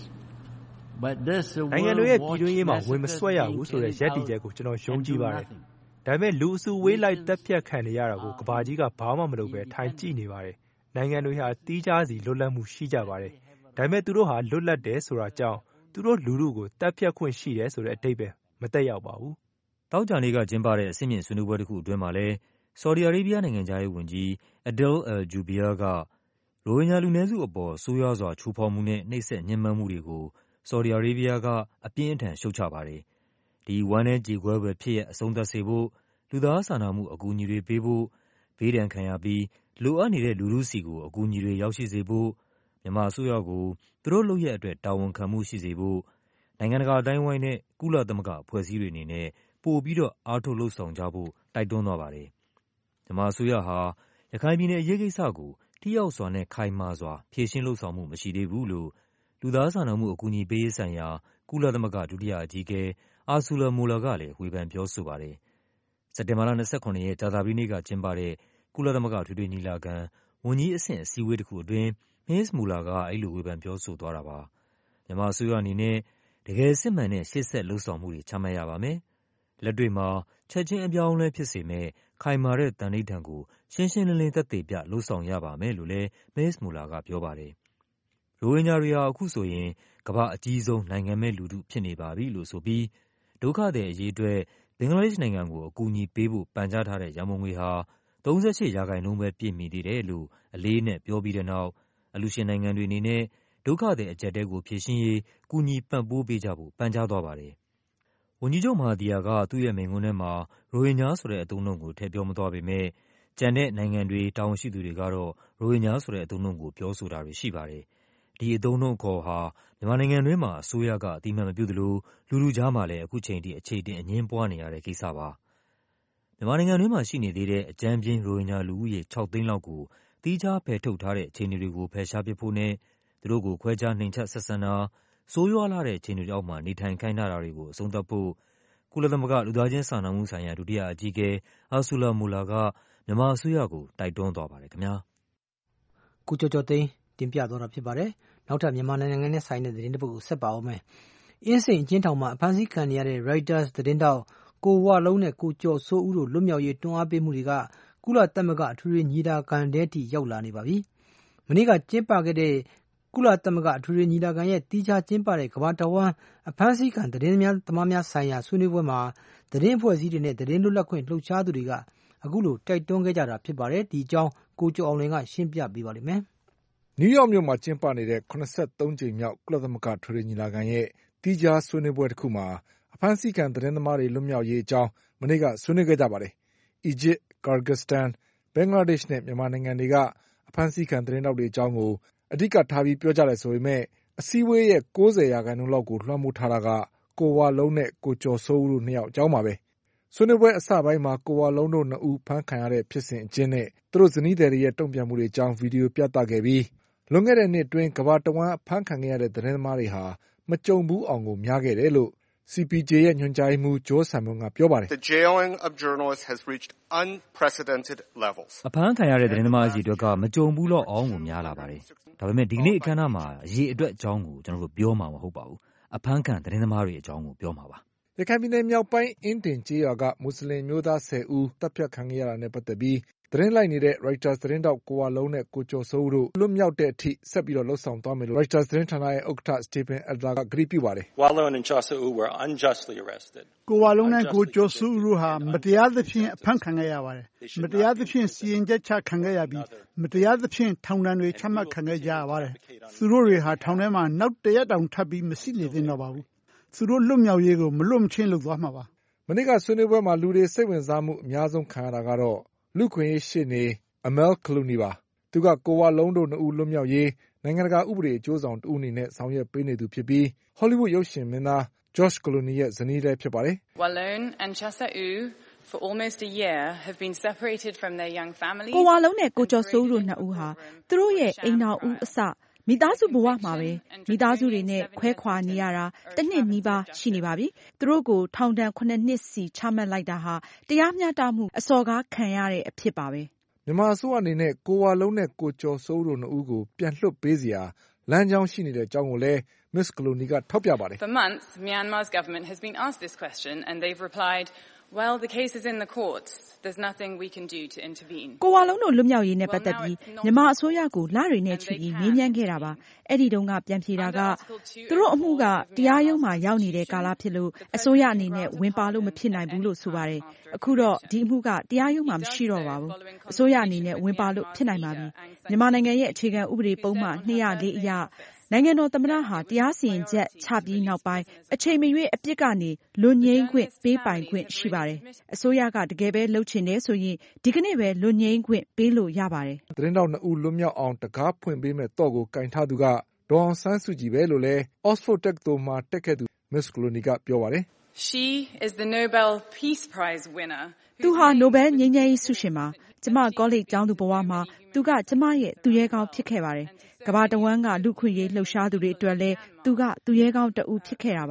But there's a world နိုင်ငံတွေရဲ့ပြည်တွင်းရေးမှာဝင်မစွက်ရဘူးဆိုတဲ့ရည်တည်ချက်ကိုကျွန်တော်ယုံကြည်ပါတယ်။ဒါပေမဲ့လူအစုဝေးလိုက်တက်ဖြတ်ခံနေရတာကိုကဘာကြီးကဘာမှမလုပ်ပဲထိုင်ကြည့်နေပါတယ်။နိုင်ငံတွေဟာတီးခြားစီလွတ်လပ်မှုရှိကြပါတယ်။ဒါပေမဲ့သူတို့ဟာလွတ်လပ်တယ်ဆိုတာကြောင့်သူတို့လူထုကိုတက်ဖြတ်ခွင့်ရှိတယ်ဆိုတဲ့အဓိပ္ပာယ်မသက်ရောက်ပါဘူး။တောက်ကြနေ့ကကျင်းပတဲ့အဆင့်မြင့်ဆွေးနွေးပွဲတစ်ခုအတွင်းမှာလည်းဆော်ဒီအာရေဗျနိုင်ငံခြားရေးဝန်ကြီး Adel al-Jubeir ကရိုဟင်ဂျာလူနည်းစုအပေါ်ဆိုးရွားစွာချိုးဖောက်မှုနဲ့နှိပ်စက်ညှဉ်းပန်းမှုတွေကိုဆော်ဒီအာရေဗျကအပြင်းအထန်ရှုတ်ချပါတယ်။ဒီဝမ်းနည်းကြေကွဲဖွယ်ဖြစ်ရပ်အဆုံးသတ်စေဖို့လူသားစာနာမှုအကူအညီတွေပေးဖို့ဘေးဒဏ်ခံရပြီးလိုအပ်နေတဲ့လူထုဆီကိုအကူအညီတွေရောက်ရှိစေဖို့မြန်မာအစိုးရကိုသူတို့လုပ်ရပ်အတွက်တာဝန်ခံမှုရှိစေဖို့နိုင်ငံတကာအတိုင်းအဝိုင်းနဲ့ကုလသမဂ္ဂအဖွဲ့အစည်းတွေအနေနဲ့ပိုပြီးတော့အားထုတ်လုပ်ဆောင်ကြဖို့တိုက်တွန်းသွားပါတယ်။မြန်မာအစိုးရဟာရခိုင်ပြည်နယ်အရေးကိစ္စကိုထိရောက်စွာနဲ့ခိုင်မာစွာဖြေရှင်းလုပ်ဆောင်မှုမရှိသေးဘူးလို့လူသားစာနာမှုအကူအညီပေးရေးဆိုင်ရာကုလသမဂ္ဂဒုတိယအကြီးအကဲအာဆူလာမိုလာကလည်းဝေဖန်ပြောဆိုပါတယ်။စက်တင်ဘာလ 29 ရက်ကြာသပတေးနေ့ကကျင်းပတဲ့ကုလသမဂ္ဂထွေထွေညီလာခံဝန်ကြီးအဆင့်အစည်းအဝေးတစ်ခုအတွင်း မစ္စမူလာကအဲ့လိုဝေဖန်ပြောဆိုသွားတာပါ။မြန်မာအစိုးရအနေနဲ့တကယ်စစ်မှန်တဲ့ရှေ့ဆက်လုပ်ဆောင်မှုတွေချမှတ်ရပါမယ်။လက်တွေ့မှာချက်ချင်းအပြောင်းအလဲဖြစ်စေမဲ့ခိုင်မာတဲ့သန္နိဋ္ဌာန်ကိုရှင်းရှင်းလင်းလင်းသက်သေပြလုပ်ဆောင်ရပါမယ်လို့လည်းမစ္စမူလာကပြောပါတယ်။ရိုဟင်ဂျာတွေဟာအခုဆိုရင်ကမ္ဘာအကြီးဆုံးနိုင်ငံမဲ့လူထုဖြစ်နေပါပြီလို့ဆိုပြီးဒုက္ခသည်အရေးအတွက်ဘင်္ဂလားဒေ့ရှ်နိုင်ငံကိုအကူအညီပေးဖို့ပန်ကြားထားတဲ့ရန်ပုံငွေဟာ38% ပဲပြည့်မီသေးတယ်လို့အလေးနဲ့ပြောပြီးတဲ့နောက်အလှူရှင်နိုင်ငံတွေအနေနဲ့ဒုက္ခသည်အကျပ်အတည်းကိုဖြေရှင်းရေးကူညီပံ့ပိုးပေးကြဖို့ပန်ကြားသွားပါတယ်။ဝန်ကြီးချုပ်မဟာသီယာကသူ့ရဲ့မိန့်ခွန်းထဲမှာရိုဟင်ဂျာဆိုတဲ့အသုံးအနှုန်းကိုထည့်ပြောမသွားပေမဲ့ကျန်တဲ့နိုင်ငံတွေတာဝန်ရှိသူတွေကတော့ရိုဟင်ဂျာဆိုတဲ့အသုံးအနှုန်းကိုပြောဆိုတာတွေရှိပါတယ်။ဒီအသုံးအနှုန်းအခေါ်ဟာမြန်မာနိုင်ငံတွင်းမှာအစိုးရကအတိအမှန်မပြုသလိုလူထုကြားမှာလည်းအခုချိန်ထိအခြေအတင်အငြင်းပွားနေရတဲ့ကိစ္စပါ။မြန်မာနိုင်ငံတွင်းမှာရှိနေသေးတဲ့အကြမ်းဖျင်းရိုဟင်ဂျာလူဦးရေ6 သိန်းလောက်ကိုသီးခြားဖယ်ထုတ်ထားတဲ့အခြေအနေတွေကိုဖယ်ရှားပစ်ဖို့နဲ့သူတို့ကိုခွဲခြားနှိမ်ချဆက်ဆံတာဆိုးရွားလာတဲ့အခြေအနေတွေအောက်မှာနေထိုင်ခိုင်းထားတာတွေကိုအဆုံးသတ်ဖို့ကုလသမဂ္ဂလူသားချင်းစာနာမှုဆိုင်ရာဒုတိယအကြီးအကဲအာဆူလာမိုလာကမြန်မာအစိုးရကိုတိုက်တွန်းသွားပါတယ်ခင်ဗျာ။ကိုကျော်ကျော်သိန်းတင်ပြသွားတာဖြစ်ပါတယ်။နောက်ထပ်မြန်မာနိုင်ငံနဲ့ဆိုင်တဲ့သတင်းတစ်ပုဒ်ကိုဆက်ပါအောင်မယ်။အင်းစိန်အကျဉ်းထောင်မှာအဖမ်းဆီးခံရတဲ့ Reuters သတင်းတောက်ကိုဝလုံးနဲ့ကိုကျော်စိုးဦးတို့လွတ်မြောက်ရေးတွန်းအားပေးမှုတွေကကုလသမဂ္ဂအထွေထွေညီလာခံထဲထိရောက်လာနေပါပြီ။မနေ့ကကျင်းပခဲ့တဲ့ကုလသမဂ္ဂအထွေထွေညီလာခံရဲ့တီးခြားကျင်းပတဲ့ကမ္ဘာတဝန်းအဖမ်းဆီးခံသတင်းသမားများဆိုင်ရာဆွေးနွေးပွဲမှာသတင်းအဖွဲ့အစည်းတွေနဲ့သတင်းလွတ်လပ်ခွင့်လှုပ်ရှားသူတွေကအခုလိုတိုက်တွန်းခဲ့ကြတာဖြစ်ပါတယ်။ဒီအကြောင်းကိုကျော်အောင်လွင်ကရှင်းပြပေးပါလိမ့်မယ်။နယူးယောက်မြို့မှာကျင်းပနေတဲ့83ကြိမ်မြောက်ကုလသမဂ္ဂထွေထွေညီလာခံရဲ့တီးခြားဆွေးနွေးပွဲတစ်ခုမှာအဖမ်းဆီးခံသတင်းသမားတွေလွတ်မြောက်ရေးအကြောင်းမနေ့ကဆွေးနွေးခဲ့ကြပါတယ်။အီဂျစ်၊ကာဂစ္စတန်၊ဘင်္ဂလားဒေ့ရှ်နဲ့မြန်မာနိုင်ငံတွေကအဖမ်းဆီးခံသတင်းထောက်တွေအကြောင်းကိုအဓိကထားပြီးပြောကြတယ်ဆိုပေမဲ့အစည်းအဝေးရဲ့90% လောက်ကိုလွှမ်းမိုးထားတာကကိုဝလုံးနဲ့ကိုကျော်စိုးဦးတို့2ယောက်အကြောင်းပါပဲ။ဆွေးနွေးပွဲအစပိုင်းမှာကိုဝလုံးတို့2ဦးဖမ်းခံရတဲ့ဖြစ်စဉ်အကျဉ်းနဲ့သူတို့ဇနီးသည်တွေရဲ့တုံ့ပြန်မှုတွေအကြောင်းဗီဒီယိုပြသခဲ့ပြီးလွန်ခဲ့တဲ့နှစ်အတွင်းကမ္ဘာတဝန်းဖမ်းခံခဲ့ရတဲ့သတင်းသမားတွေဟာမကြုံဘူးအောင်ကိုများခဲ့တယ်လို့ CPJ ရဲ့ညွှန်ကြားရေးမှူးဂျိုးဆမ်မွန်ကပြောပါတယ်။ The jailing of journalists has reached unprecedented levels. အဖမ်းခံရတဲ့သတင်းသမားအကြီးအတွက်ကမကြုံဘူးတော့အောင်ကိုများလာပါတယ်။ဒါပေမဲ့ဒီကနေ့အခမ်းအနားမှာအရေးအတွက်အကြောင်းကိုကျွန်တော်တို့ပြောမှာမဟုတ်ပါဘူး။အဖမ်းခံသတင်းသမားတွေအကြောင်းကိုပြောမှာပါ။ရခိုင်ပြည်နယ်မြောက်ပိုင်းအင်းတင်ကျေးရွာကမွတ်စလင်မျိုးသား10ဦးတပ်ဖြတ်ခံရတာနဲ့ပတ်သက်ပြီးသတင်းလိုက်နေတဲ့ Reuters သတင်းတောက်ကိုဝလုံးနဲ့ကိုကျော်စိုးဦးတို့လွတ်မြောက်တဲ့အထိဆက်ပြီးလှုပ်ဆောင်သွားမယ်လို့ Reuters သတင်းဌာနရဲ့ဥက္ကဋ္ဌ Stephen Adler ကကတိပြုပါတယ်။ Walone and Chosu were unjustly arrested. ကိုဝလုံးနဲ့ကိုကျော်စိုးဦးတို့ဟာမတရားသဖြင့်အဖမ်းခံခဲ့ရပါတယ်။မတရားသဖြင့်စီရင်ချက်ချခံခဲ့ရပြီးမတရားသဖြင့်ထောင်ဒဏ်တွေချမှတ်ခံခဲ့ကြရပါတယ်။သူတို့တွေဟာထောင်ထဲမှာနောက်တရက်တောင်ထပ်ပြီးမရှိနေသင့်တော့ပါဘူး။သူတို့လွတ်မြောက်ရေးကိုမလွတ်မချင်းလုပ်သွားမှာပါ။မနေ့ကဆွေးနွေးပွဲမှာလူတွေစိတ်ဝင်စားမှုအများဆုံးခံရတာကတော့လူခွင့်ရေးရှေ့နေအမဲလ်ကလူနီပါသူကကိုဝလုံးတို့2ဦးလွတ်မြောက်ရေးနိုင်ငံတကာဥပဒေအကျိုးဆောင်တဦးအနေနဲ့ဆောင်ရွက်ပေးနေသူဖြစ်ပြီးဟောလိဝုဒ်ရုပ်ရှင်မင်းသားဂျော့ချ်ကလူနီရဲ့ဇနီးလည်းဖြစ်ပါတယ်။ Walone and Chosu for almost a year have been separated from their young families. ကိုဝလုံးနဲ့ကိုကျော်စိုးဦးတို့2ဦးဟာသူတို့ရဲ့အိမ်တော်ဦးအစမိသားစုဘဝမှာပဲမိသားစုတွေနဲ့ခွဲခွာနေရတာတစ်နှစ်နီးပါးရှိနေပါပြီ။သူတို့ကိုထောင်ဒဏ်9နှစ်စီချမှတ်လိုက်တာဟာတရားမျှတမှုအစော်ကားခံရတဲ့အဖြစ်ပါပဲ။မြန်မာအစိုးရအနေနဲ့ကိုဝလုံးနဲ့ကိုကျော်စိုးဦးတို့2ဦးကိုပြန်လွှတ်ပေးစရာလမ်းကြောင်းရှိနေတဲ့အကြောင်းကိုလည်း Miss Colony ကထောက်ပြပါတယ်။ For months, Myanmar's government has been asked this question and they've replied, well, the case is in the courts. There's nothing we can do to intervene. ကိုဝလုံးတို့လွတ်မြောက်ရေးနဲ့ပတ်သက်ပြီးမြန်မာအစိုးရကိုလတွေနဲ့ချီပြီးမေးမြန်းခဲ့တာပါ။အဲ့ဒီတုန်းကပြန်ဖြေတာကသူတို့အမှုကတရားရုံးမှာရောက်နေတဲ့ကာလဖြစ်လို့အစိုးရအနေနဲ့ဝင်ပါလို့မဖြစ်နိုင်ဘူးလို့ဆိုပါတယ်။အခုတော့ဒီအမှုကတရားရုံးမှာမရှိတော့ပါဘူး။အစိုးရအနေနဲ့ဝင်ပါလို့ဖြစ်နိုင်ပါပြီ။မြန်မာနိုင်ငံရဲ့အခြေခံဥပဒေပုံမှန်204အရနိုင်ငံတော်သမ္မတဟာတရားစီရင်ချက်ချပြီးနောက်ပိုင်းအချိန်မရွေးအပြစ်ကနေလွတ်ငြိမ်းခွင့်ပေးပိုင်ခွင့်ရှိပါတယ်။အစိုးရကတကယ်ပဲလုပ်ချင်တယ်ဆိုရင်ဒီကနေ့ပဲလွတ်ငြိမ်းခွင့်ပေးလို့ရပါတယ်။သတင်းတောက်2ဦးလွတ်မြောက်အောင်တကားဖွင့်ပေးမဲ့တော့ကိုကင်ထားသူကဒေါ်အောင်ဆန်းစုကြည်ပဲလို့လဲ Oxford တက္ကသိုလ်မှာတက်ခဲ့သူ Miss Colony ကပြောပါတယ်။ She is the Nobel Peace Prize winner. သူဟာနိုဘယ်ငြိမ်းချမ်းရေးဆုရှင်ပါ။ကျမကောလိပ်ကျောင်းသူဘဝမှာသူကကျမရဲ့သူရဲကောင်းဖြစ်ခဲ့ပါတယ်။ကမ္ဘာတဝန်းကလူခွင့်ရေးလှုပ်ရှားသူတွေအတွက်လည်းသူကသူရဲကောင်းတဦးဖြစ်ခဲ့တာပါ။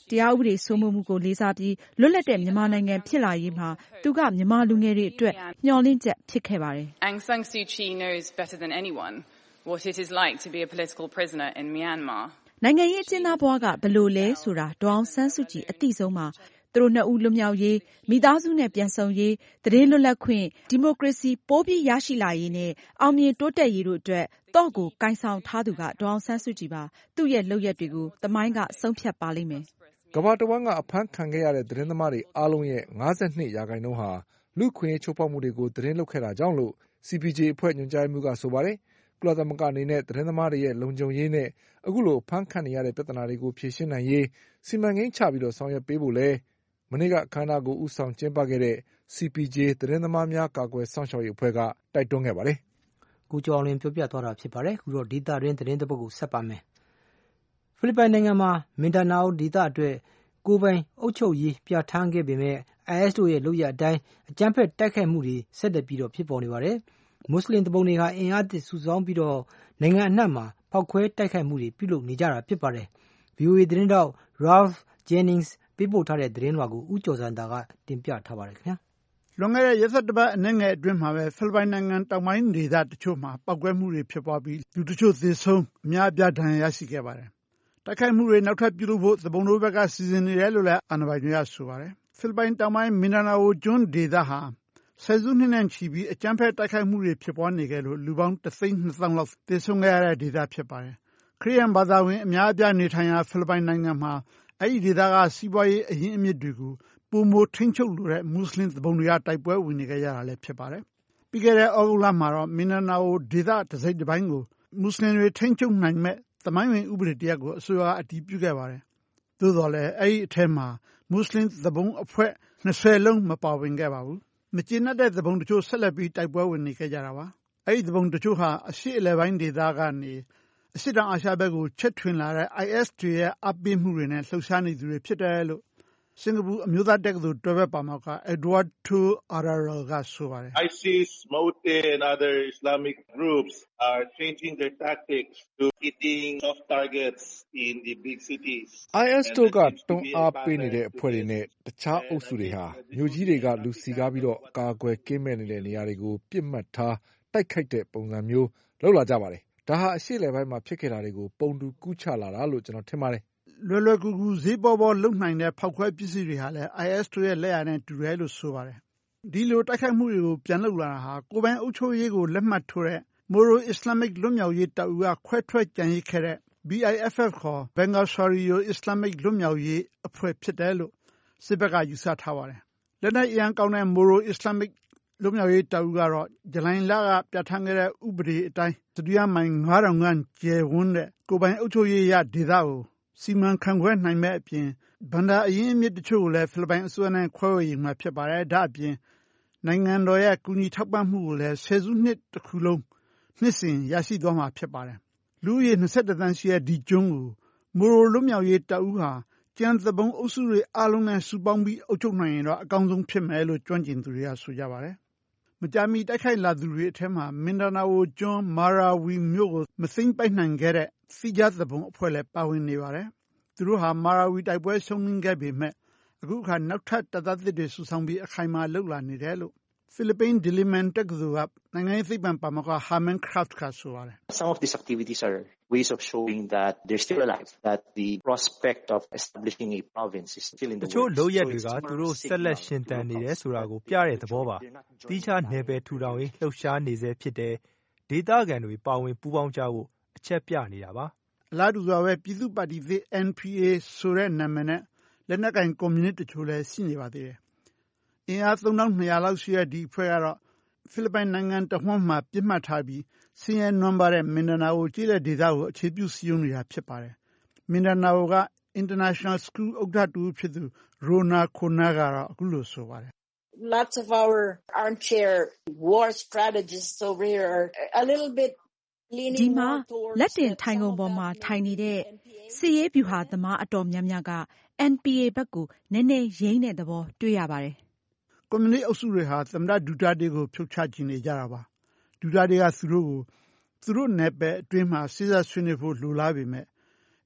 တရားဥပဒေစိုးမိုးမှုကိုလေးစားပြီးလွတ်လပ်တဲ့မြန်မာနိုင်ငံဖြစ်လာရေးမှာသူကမြန်မာလူငယ်တွေအတွက်မျှော်လင့်ချက်ဖြစ်ခဲ့ပါတယ်။ Aung San Suu Kyi knows better than anyone what it is like to be a political prisoner in Myanmar. နိုင်ငံရေးအကျဉ်းသားဘဝကဘယ်လိုလဲဆိုတာဒေါ်အောင်ဆန်းစုကြည်အသိဆုံးပါ။သူတို့နှစ်ဦးလွတ်မြောက်ရေး၊မိသားစုနဲ့ပြန်ဆုံရေး၊သတင်းလွတ်လပ်ခွင့်၊ဒီမိုကရေစီပိုပြီးရရှိလာရေးနဲ့အောင်မြင်တိုးတက်ရေးတို့အတွက်သော့ကိုကိုင်ဆောင်ထားသူကဒေါ်အောင်ဆန်းစုကြည်ပါ။သူ့ရဲ့လုပ်ရပ်တွေကိုသမိုင်းကဆုံးဖြတ်ပါလိမ့်မယ်။ကမ္ဘာတဝန်းကအဖမ်းခံခဲ့ရတဲ့သတင်းသမားတွေအားလုံးရဲ့52%ဟာလူ့အခွင့်အရေးချိုးဖောက်မှုတွေကိုသတင်းလုပ်ခဲ့တာကြောင့်လို့ CPJ အဖွဲ့ညွှန်ကြားရေးမှူးကဆိုပါတယ်။ကုလသမဂ္ဂအနေနဲ့သတင်းသမားတွေရဲ့လုံခြုံရေးနဲ့အခုလိုဖမ်းခံနေရတဲ့ပြဿနာတွေကိုဖြေရှင်းနိုင်ရေးစီမံကိန်းချပြီးဆောင်ရွက်ပေးဖို့လဲမနေ့ကအခမ်းအနားကိုဦးဆောင်ကျင်းပခဲ့တဲ့ CPJ သတင်းသမားများကာကွယ်စောင့်ရှောက်ရေးအဖွဲ့ကတိုက်တွန်းခဲ့ပါတယ်။ကိုကျော်အောင်လင်းပြောပြသွားတာဖြစ်ပါတယ်။ခုတော့ဒေသတွင်းသတင်းတစ်ပုဒ်ကိုဆက်ပါမယ်။ဖိလစ်ပိုင်နိုင်ငံမှာမင်ဒါနာအိုဒေသအတွက်ကိုယ်ပိုင်အုပ်ချုပ်ရေးပြဋ္ဌာန်းခဲ့ပေမဲ့ IS တို့ရဲ့လုပ်ရပ်အတိုင်းအကြမ်းဖက်တိုက်ခိုက်မှုတွေဆက်လက်ပြီးတော့ဖြစ်ပေါ်နေပါတယ်။မွတ်စလင်တပုံတွေဟာအင်အားတစ်စုဆောင်းပြီးတော့နိုင်ငံအနှံ့မှာဖောက်ခွဲတိုက်ခိုက်မှုတွေပြုလုပ်နေကြတာဖြစ်ပါတယ်။ VOA သတင်းတောက် Ralph Jennings ပေးပို့ထားတဲ့သတင်းလွှာကိုဦးကျော်စံတာကတင်ပြထားပါတယ်ခင်ဗျာ။လွန်ခဲ့တဲ့ရက်သက်ပတ်အနည်းငယ်အတွင်းမှာပဲဖိလစ်ပိုင်နိုင်ငံတောင်ပိုင်းဒေသတချို့မှာပောက်ကွဲမှုတွေဖြစ်ပွားပြီးလူတချို့သေဆုံးအများအပြားဒဏ်ရာရရှိခဲ့ပါတယ်။တိုက်ခိုက်မှုတွေနောက်ထပ်ပြုလုပ်ဖို့သဘုံတို့ဘက်ကစီစဉ်နေတယ်လို့လည်းအာဏာပိုင်တွေကဆိုပါတယ်။ဖိလစ်ပိုင်တောင်ပိုင်းမင်ဒါနာအိုကျွန်းဒေသဟာဆယ်စုနှစ်နဲ့ချီပြီးအကြမ်းဖက်တိုက်ခိုက်မှုတွေဖြစ်ပွားနေခဲ့လို့လူပေါင်း1,200,000 လောက်သေဆုံးခဲ့ရတဲ့ဒေသဖြစ်ပါတယ်။ခရစ်ယာန်ဘာသာဝင်အများအပြားနေထိုင်ရာဖိလစ်ပိုင်နိုင်ငံမှာအဲ့ဒီဒေသကစီးပွားရေးအရင်းအမြစ်တွေကိုပိုမိုထိန်းချုပ်လိုတဲ့မွတ်စလင်သဘုံတွေကတိုက်ပွဲဝင်နေကြရတာလည်းဖြစ်ပါတယ်။ပြီးခဲ့တဲ့ဩဂုတ်လမှာတော့မင်ဒါနာအိုဒေသတစ်စိတ်တစ်ပိုင်းကိုမွတ်စလင်တွေထိန်းချုပ်နိုင်မဲ့သမိုင်းဝင်ဥပဒေတရပ်ကိုအစိုးရအတည်ပြုခဲ့ပါတယ်။သို့တော်လည်းအဲ့ဒီအထက်မှာမွတ်စလင်သဘုံအဖွဲ့20လုံးမပါဝင်ခဲ့ပါဘူး။မကျေနပ်တဲ့သဘုံတချို့ဆက်လက်ပြီးတိုက်ပွဲဝင်နေခဲ့ကြတာပါ။အဲ့ဒီသဘုံတချို့ဟာအရှေ့အလယ်ပိုင်းဒေသကနေအရှေ့တောင်အာရှဘက်ကိုချက်ထွင်လာတဲ့ IS တွေရဲ့အပိမှုတွေနဲ့လှုပ်ရှားနေသူတွေဖြစ်တယ်လို့စင်ကာပူအမျိုးသားတက္ကသိုလ်တွဲဘက်ပါမောက္ခ Eduardo Araral ကဆိုပါတယ်။ ISIS, Mote and other Islamic groups are changing their tactics to hitting soft targets in the big cities. IS တို့ကတွန်းအားပေးနေတဲ့အဖွဲ့တွေနဲ့တခြားအုပ်စုတွေဟာမြို့ကြီးတွေကလူစီကားပြီးတော့အကာအကွယ်ကင်းမဲ့နေတဲ့နေရာတွေကိုပြစ်မှတ်ထားတိုက်ခိုက်တဲ့ပုံစံမျိုးလုပ်လာကြပါတယ်။ဒါဟာအရှေ့လယ်ပိုင်းမှာဖြစ်ခဲ့တာတွေကိုပုံတူကူးချလာတာလို့ကျွန်တော်ထင်ပါတယ်။လွယ်လွယ်ကူကူဈေးပေါ်ပေါ်လုံနိုင်တဲ့ဖောက်ခွဲပစ္စည်းတွေဟာလည်း IS တို့ရဲ့လက်ရာနဲ့တူတယ်လို့ဆိုပါတယ်။ဒီလိုတိုက်ခိုက်မှုတွေကိုပြန်လုပ်လာတာဟာကိုယ်ပိုင်အုပ်ချုပ်ရေးကိုလက်မှတ်ထိုးတဲ့ Moro Islamic လွတ်မြောက်ရေးတပ်ဦးကခွဲထွက်ကြံရိတ်ခဲ့တဲ့ BIFF ခေါ် Benghazi Islamic လွတ်မြောက်ရေးအဖွဲ့ဖြစ်တယ်လို့စစ်ဘက်ကယူဆထားပါတယ်။လက်နက်အင်အားကောင်းတဲ့ Moro Islamic လွတ်မြောက်ရေးတပ်ဦးကတော့ဇူလိုင်လကပြဋ္ဌာန်းခဲ့တဲ့ဥပဒေအတိုင်းစတုရမိုင်9000ခန့်ကျယ်ဝန်းတဲ့ကိုယ်ပိုင်အုပ်ချုပ်ရေးရဒေသကိုစီမံခန့်ခွဲနိုင်မဲ့အပြင်ဘန္တာအရင်းအမြစ်တချို့ကိုလည်းဖိလစ်ပိုင်အစိုးရနဲ့ခွဲဝေယူမှာဖြစ်ပါတယ်။ဒါအပြင်နိုင်ငံတော်ရဲ့ကူညီထောက်ပံ့မှုကိုလည်းဆယ်စုနှစ်တစ်ခုလုံးနှစ်စဉ်ရရှိသွားမှာဖြစ်ပါတယ်။လူဦးရေ21သန်းရှိတဲ့ဒီကျွန်းကိုမိုရိုလွတ်မြောက်ရေးတပ်ဦးဟာကျန်းသဘုံအုပ်စုတွေအားလုံးနဲ့စုပေါင်းပြီးအုပ်ချုပ်နိုင်ရင်တော့အကောင်းဆုံးဖြစ်မယ်လို့ကျွမ်းကျင်သူတွေကဆိုကြပါတယ်။မကြာမီတိုက်ခိုက်လာသူတွေအထက်မှာမင်ဒါနာအိုကျွန်းမာရာဝီမြို့ကိုမသိမ်းပိုက်နိုင်ခဲ့တဲ့စီဂျာသဘုံအဖွဲ့လည်းပါဝင်နေပါတယ်။သူတို့ဟာမာရာဝီတိုက်ပွဲရှုံးနိမ့်ခဲ့ပေမဲ့အခုအခါနောက်ထပ်တပ်သားသစ်တွေစုဆောင်းပြီးအခိုင်အမာလှုပ်လာနေတယ်လို့ဖိလစ်ပိန်းဒီလီမန်တက္ကသိုလ်ကနိုင်ငံရေးသိပ္ပံပါမောက္ခ Harman Kraft ကဆိုပါတယ်။ Some of these activities are ways of showing that they're still alive, that the prospect of establishing a province is still in the works. တချို့လုပ်ရက်တွေကသူတို့ဆက်လက်ရှင်သန်နေတယ်ဆိုတာကိုပြတဲ့သဘောပါ။တီးခြားနယ်ပယ်ထူထောင်ရေးလှုပ်ရှားနေစေဖြစ်တဲ့ဒေသခံတွေပါဝင်ပူးပေါင်းကြဖို့အချက်ပြနေတာပါ။အလားတူစွာပဲပြည်သူ့ပါတီသစ် NPA ဆိုတဲ့နာမည်နဲ့လက်နက်ကင်ကွန်မြူနစ်တချို့လည်းရှိနေပါသေးတယ်။အင်အား3200လောက်ရှိတဲ့ဒီအဖွဲ့ကတော့ဖိလစ်ပိုင်နိုင်ငံတဝှမ်းမှာပြစ်မှတ်ထားပြီးဆင်းရဲနွမ်းပါးတဲ့မင်ဒါနာအိုကျေးလက်ဒေသကိုအခြေပြုစည်းရုံးနေတာဖြစ်ပါတယ်။မင်ဒါနာအိုက International School ဥက္ကဋ္ဌတူဖြစ်သူရိုနာခိုနာကတော့အခုလိုဆိုပါတယ်။ Lots of our armchair war strategists over here are a little bit ဒီမှာလက်တင်ထိုင်ကုန်ပေါ်မှာထိုင်နေတဲ့စစ်ရေးဗျူဟာသမားအတော်များများက NPA ဘက်ကိုနည်းနည်းရင်းတဲ့သဘောတွေ့ရပါတယ်။ကွန်မြူနစ်အုပ်စုတွေဟာသမ္မတဒူတာတေးကိုဖြုတ်ချခြင်းနေကြတာပါ။ဒူတာတေးကသူတို့နယ်ပယ်အတွင်းမှာစစ်ဆက်ဆွေးနွေးဖို့လိုလားပေမဲ့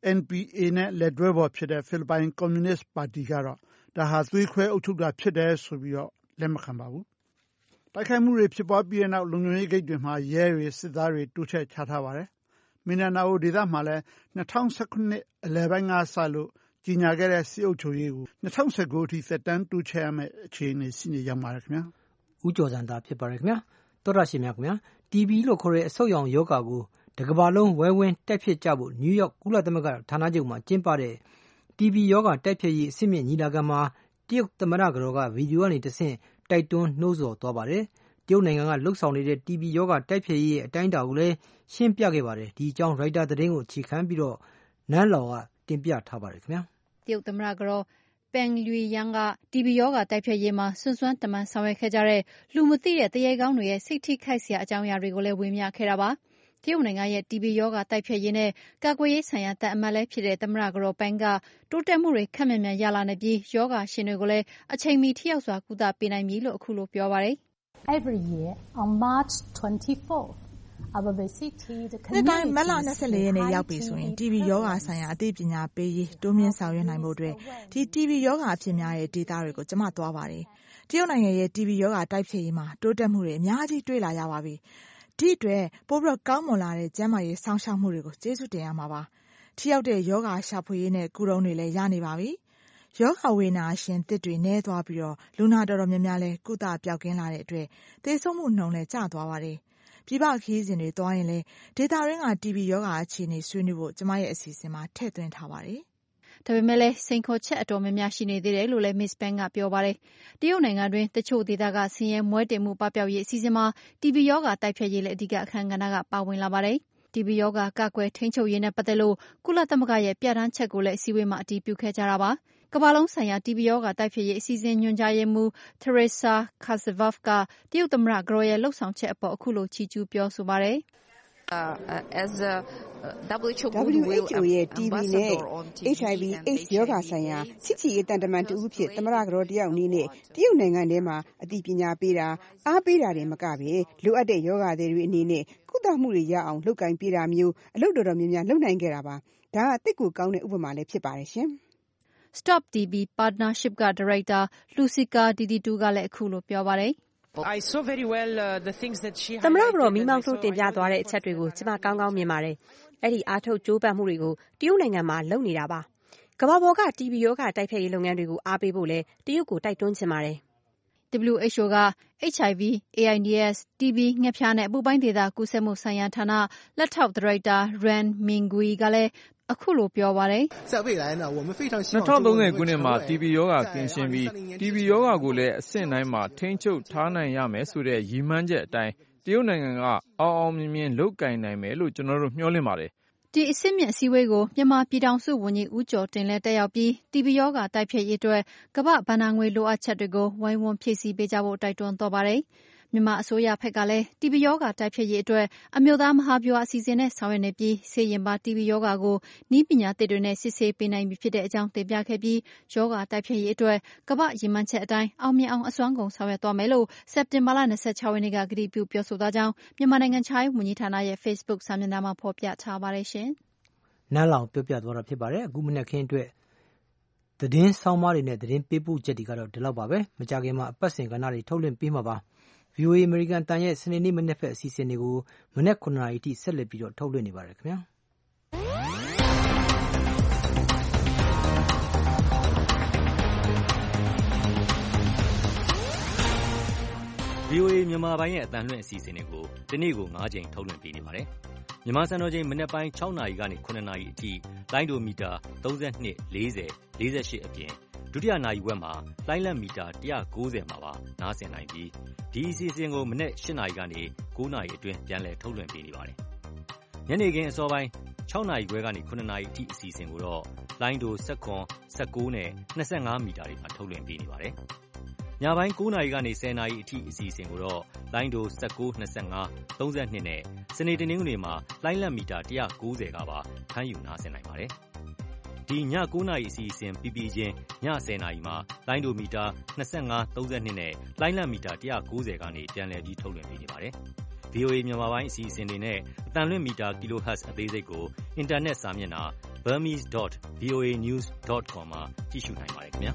NPA နဲ့လက်တွဲပေါ်ဖြစ်တဲ့ဖိလစ်ပိုင်ကွန်မြူနစ်ပါတီကတော့ဒါဟာသွေးခွဲအုပ်ချုပ်တာဖြစ်တယ်ဆိုပြီးတော့လက်မခံပါဘူး။တိုက်ခိုက်မှုတွေဖြစ်ပွားပြီးတဲ့နောက်လုံခြုံရေးဂိတ်တွေမှာရဲတွေစစ်သားတွေတိုးချဲ့ချထားပါတယ်။မင်ဒါနာအိုဒေသမှာလည်း2019အလယ်ပိုင်းကစလို့ကြီးညာခဲ့တဲ့စစ်အုပ်ချုပ်ရေးကို2019အထိသက်တမ်းတိုးချဲ့ရမယ့်အခြေအနေရှိနေကြပါတယ်ခင်ဗျာ။ဦးကျော်စံသာဖြစ်ပါတယ်ခင်ဗျာ။သောရရှိမြခင်ဗျာ။ TB လို့ခေါ်တဲ့အဆုတ်ရောင်ယောဂါကိုတကမ္ဘာလုံးဝဲဝင်းတက်ဖြစ်ကြဖို့နယူးယောက်ကုလသမဂ္ဂဌာနချုပ်မှာကျင်းပတဲ့ TB ယောဂါတက်ဖြစ်ရေးအစစ်မြင့်ညီလာခံမှာတရုတ်သမ္မတကတော်ကဗီဒီယိုကနေတဆင့်တိုက်တွန်းနှိုးဆော်သွားပါတယ်။တရုတ်နိုင်ငံကလှုပ်ဆောင်နေတဲ့ TB ယောဂါတက်ဖြစ်ရေးအတိုင်းအတာကိုလည်းရှင်းပြခဲ့ပါတယ်။ဒီအကြောင်းရိုက်တာသတင်းကိုအခြေခံပြီးတော့နန်းလောင်ကတင်ပြထားပါတယ်ခင်ဗျာ။တရုတ်သမ္မတကတော်ပန်လူယန်က TB ယောဂါတိုက်ဖျက်ရေးမှာစွန့်စွမ်းတမန်ဆောင်ရွက်ခဲ့ကြတဲ့လူမသိတဲ့တရေကောင်းတွေရဲ့စိတ်ထိခိုက်စရာအကြောင်းအရာတွေကိုလည်းဝေမျှခဲ့တာပါ။တရုတ်နိုင်ငံရဲ့ TB ယောဂါတိုက်ဖျက်ရေးနဲ့ကာကွယ်ရေးဆိုင်ရာတပ်အမတ်လည်းဖြစ်တဲ့သမ္မတကတော်ပန်ကတိုးတက်မှုတွေခက်မြန်မြန်ရလာနေပြီးယောဂါရှင်တွေကိုလည်းအချိန်မီထိရောက်စွာကုသပေးနိုင်ပြီလို့အခုလိုပြောပါတယ်။ Every year on March 24th နှစ်တိုင်းမတ်လ24ရက်နေ့ရောက်ပြီဆိုရင် TB ယောဂါဆိုင်ရာအသိပညာပေးရေးတိုးမြင့်ဆောင်ရွက်နိုင်ဖို့အတွက်ဒီ TB ယောဂါအဖြစ်များတဲ့ဒေသတွေကိုကျမသွားပါတယ်။တရုတ်နိုင်ငံရဲ့ TB ယောဂါတိုက်ဖျက်ရေးမှာတိုးတက်မှုတွေအများကြီးတွေ့လာရပါပြီ။ဒီအတွက်ပိုပြီးကောင်းမွန်လာတဲ့ကျန်းမာရေးစောင့်ရှောက်မှုတွေကိုကျေးဇူးတင်ရမှာပါ။ထိရောက်တဲ့ယောဂါရှာဖွေရေးနဲ့ကုထုံးတွေလည်းရနေပါပြီ။ယောဂါဝေဒနာရှင်သစ်တွေနည်းသွားပြီးတော့လူနာတော်တော်များများလည်းကုသပျောက်ကင်းလာတဲ့အတွက်သေဆုံးမှုနှုန်းလည်းကျသွားပါတယ်။ပြည်ပခရီးစဉ်တွေသွားရင်လည်းဒေတာရင်းက TB ယောဂါအခြေအနေဆွေးနွေးဖို့ကျမရဲ့အစီအစဉ်မှာထည့်သွင်းထားပါတယ်။ဒါပေမဲ့လည်းစိန်ခေါ်ချက်အတော်များများရှိနေသေးတယ်လို့လည်း Miss Peng ကပြောပါတယ်။တရုတ်နိုင်ငံတွင်တချို့ဒေသကဆင်းရဲမွဲတေမှုပပျောက်ရေးအစီအစဉ်မှာ TB ယောဂါတိုက်ဖျက်ရေးလည်းအဓိကအခမ်းကဏ္ဍကပါဝင်လာပါတယ်။ TB ယောဂါကာကွယ်ထိန်းချုပ်ရေးနဲ့ပတ်သက်လို့ကုလသမဂ္ဂရဲ့ပြဋ္ဌာန်းချက်ကိုလည်းအစည်းအဝေးမှာအတည်ပြုခဲ့ကြတာပါ။ကမ္ဘာလုံးဆိုင်ရာ TB ယောဂါတိုက်ဖျက်ရေးအစီအစဉ်ညွှန်ကြားရေးမှူး Teresa Kaczmarek ကတရုတ်သမ္မတကတော်ရဲ့လှုပ်ဆောင်ချက်အပေါ်အခုလိုချီးကျူးပြောဆိုပါတယ် WHO ရဲ့ TB နဲ့ HIV/AIDS ရောဂါဆိုင်ရာချစ်ကြည်ရေးတန်တမန်တူဖြစ်သမ္မတကတော်တယောက်အနေနဲ့တရုတ်နိုင်ငံထဲမှာအသိပညာပေးတာအားပေးတာတွေမကပဲလိုအပ်တဲ့ယောဂါတွေအနေနဲ့ကုသမှုတွေရအောင်လုပ်ကိုင်ပေးတာမျိုးအလုပ်တော်တော်များများလုပ်နိုင်ခဲ့တာပါ။ဒါကသိကိုကောင်းတဲ့ဥပမာလည်းဖြစ်ပါတယ်ရှင်။ Stop TB Partnership ကဒါရိုက်တာ Lucica Diditu ကလည်းအခုလိုပြောပါတယ်သမ္မတကတော့မိမောင်းထိုးတင်ပြသွားတဲ့အချက်တွေကိုကျမကောင်းကောင်းမြင်ပါတယ်။အဲ့ဒီအားထုတ်ကြိုးပမ်းမှုတွေကိုတရုတ်နိုင်ငံမှာလုပ်နေတာပါ။ကမ္ဘာပေါ်က TB ရောဂါတိုက်ဖျက်ရေးလုပ်ငန်းတွေကိုအားပေးဖို့လဲတရုတ်ကိုတိုက်တွန်းချင်ပါတယ်။ WHO က HIV, AIDS, TB ငှက်ဖျားနဲ့အပူပိုင်းဒေသကူးစက်မှုဆိုင်ရာဌာနလက်ထောက်ဒါရိုက်တာ Ren Mingui ကလည်းအခုလိုပြောပါတယ် 2030ခုနှစ်မှာ TB ရောဂါကင်းရှင်းပြီး TB ရောဂါကိုလည်းအဆင့်တိုင်းမှာထိန်းချုပ်ထားနိုင်ရမယ်ဆိုတဲ့ရည်မှန်းချက်အတိုင်းတရုတ်နိုင်ငံကအောင်အောင်မြင်မြင်လုပ်ကိုင်နိုင်မယ်လို့ကျွန်တော်တို့မျှော်လင့်ပါတယ်ဒီအစစ်မြင့်အစည်းအဝေးကိုမြန်မာပြည်ထောင်စုဝန်ကြီးဦးကျော်တင်လည်းတက်ရောက်ပြီး TB ရောဂါတိုက်ဖျက်ရေးအတွက်ကမ္ဘာ့ဘဏ္ဍာငွေလိုအပ်ချက်တွေကိုဝိုင်းဝန်းဖြည့်ဆည်းပေးကြဖို့တိုက်တွန်းသွားပါတယ်။မြန်မာအစိုးရဘက်ကလည်း TB ရောဂါတိုက်ဖျက်ရေးအတွက်အမျိုးသားမဟာဗျူဟာအစီအစဉ်နဲ့ဆောင်ရွက်နေပြီးဆေးရင်ပါ TB ရောဂါကိုနည်းပညာသစ်တွေနဲ့စစ်ဆေးပေးနိုင်ပြီဖြစ်တဲ့အကြောင်းတင်ပြခဲ့ပြီးရောဂါတိုက်ဖျက်ရေးအတွက်ကမ္ဘာ့ရည်မှန်းချက်အတိုင်းအောင်မြင်အောင်အစွမ်းကုန်ဆောင်ရွက်သွားမယ်လို့စက်တင်ဘာလ26ရက်နေ့ကကတိပြုပြောဆိုသွားကြောင်းမြန်မာနိုင်ငံခြားရေးဝန်ကြီးဌာနရဲ့ Facebook စာမျက်နှာမှာဖော်ပြထားပါတယ်ရှင်။နန်းလောင်ပြောပြသွားတာဖြစ်ပါတယ်အခုမနေ့ခင်းအတွက်သတင်းဆောင်းပါးတွေနဲ့သတင်းပေးပို့ချက်တွေကတော့ဒီလောက်ပါပဲမကြခင်မှာအပတ်စဉ်ကဏ္ဍတွေထုတ်လွှင့်ပေးမှာပါ VOA American တန်ရဲ့စနေနေ့မနေ့ဖက်အစီအစဉ်တွေကိုမနေ့9နာရီထိဆက်လက်ပြီးတော့ထုတ်လွှင့်နေပါတယ်ခင်ဗျာ VOA မြန်မာပိုင်းရဲ့အတန်လွှင့်အစီအစဉ်တွေကိုဒီနေ့ကို9ချိန်ထုတ်လွှင့်ပေးနေပါတယ်မြန်မာစံတော်ချိန်မနေ့ပိုင်း6နာရီကနေ9နာရီအထိလိုင်းဒိုမီတာ32 40 48အပြင်ဒုတိယနာရီဝက်မှာလိုင်းလက်မီတာ190မှာပါနားဆင်နိုင်ပြီးဒီအစီအစဉ်ကိုမနေ့8နာရီကနေ9နာရီအတွင်းပြန်လည်ထုတ်လွှင့်ပေးနေပါတယ်ညနေခင်းအစောပိုင်း6နာရီခွဲကနေ9နာရီအထိအစီအစဉ်ကိုတော့လိုင်းဒို19နဲ့25မီတာတွေမှာထုတ်လွှင့်ပေးနေပါတယ်ညပိုင်း9နာရီကနေ10နာရီအထိအစီအစဉ်ကိုတော့လိုင်းဒို19 25 32နဲ့စနေတနင်္ဂနွေမှာလိုင်းလက်မီတာ190ကပါဖမ်းယူနားဆင်နိုင်ပါတယ်။ဒီည9နာရီအစီအစဉ်ပြီးပြီးချင်းည10နာရီမှာလိုင်းဒိုမီတာ25 32နဲ့လိုင်းလက်မီတာ190ကနေပြန်လည်ပြီးထုတ်လွှင့်ပေးနေပါတယ်။ VOA မြန်မာပိုင်းအစီအစဉ်တွေနဲ့အတန်လွင့်မီတာ kHz အသေးစိတ်ကိုအင်တာနက်စာမျက်နှာ burmese.voanews.com မှာကြည့်ရှုနိုင်ပါတယ်ခင်ဗျာ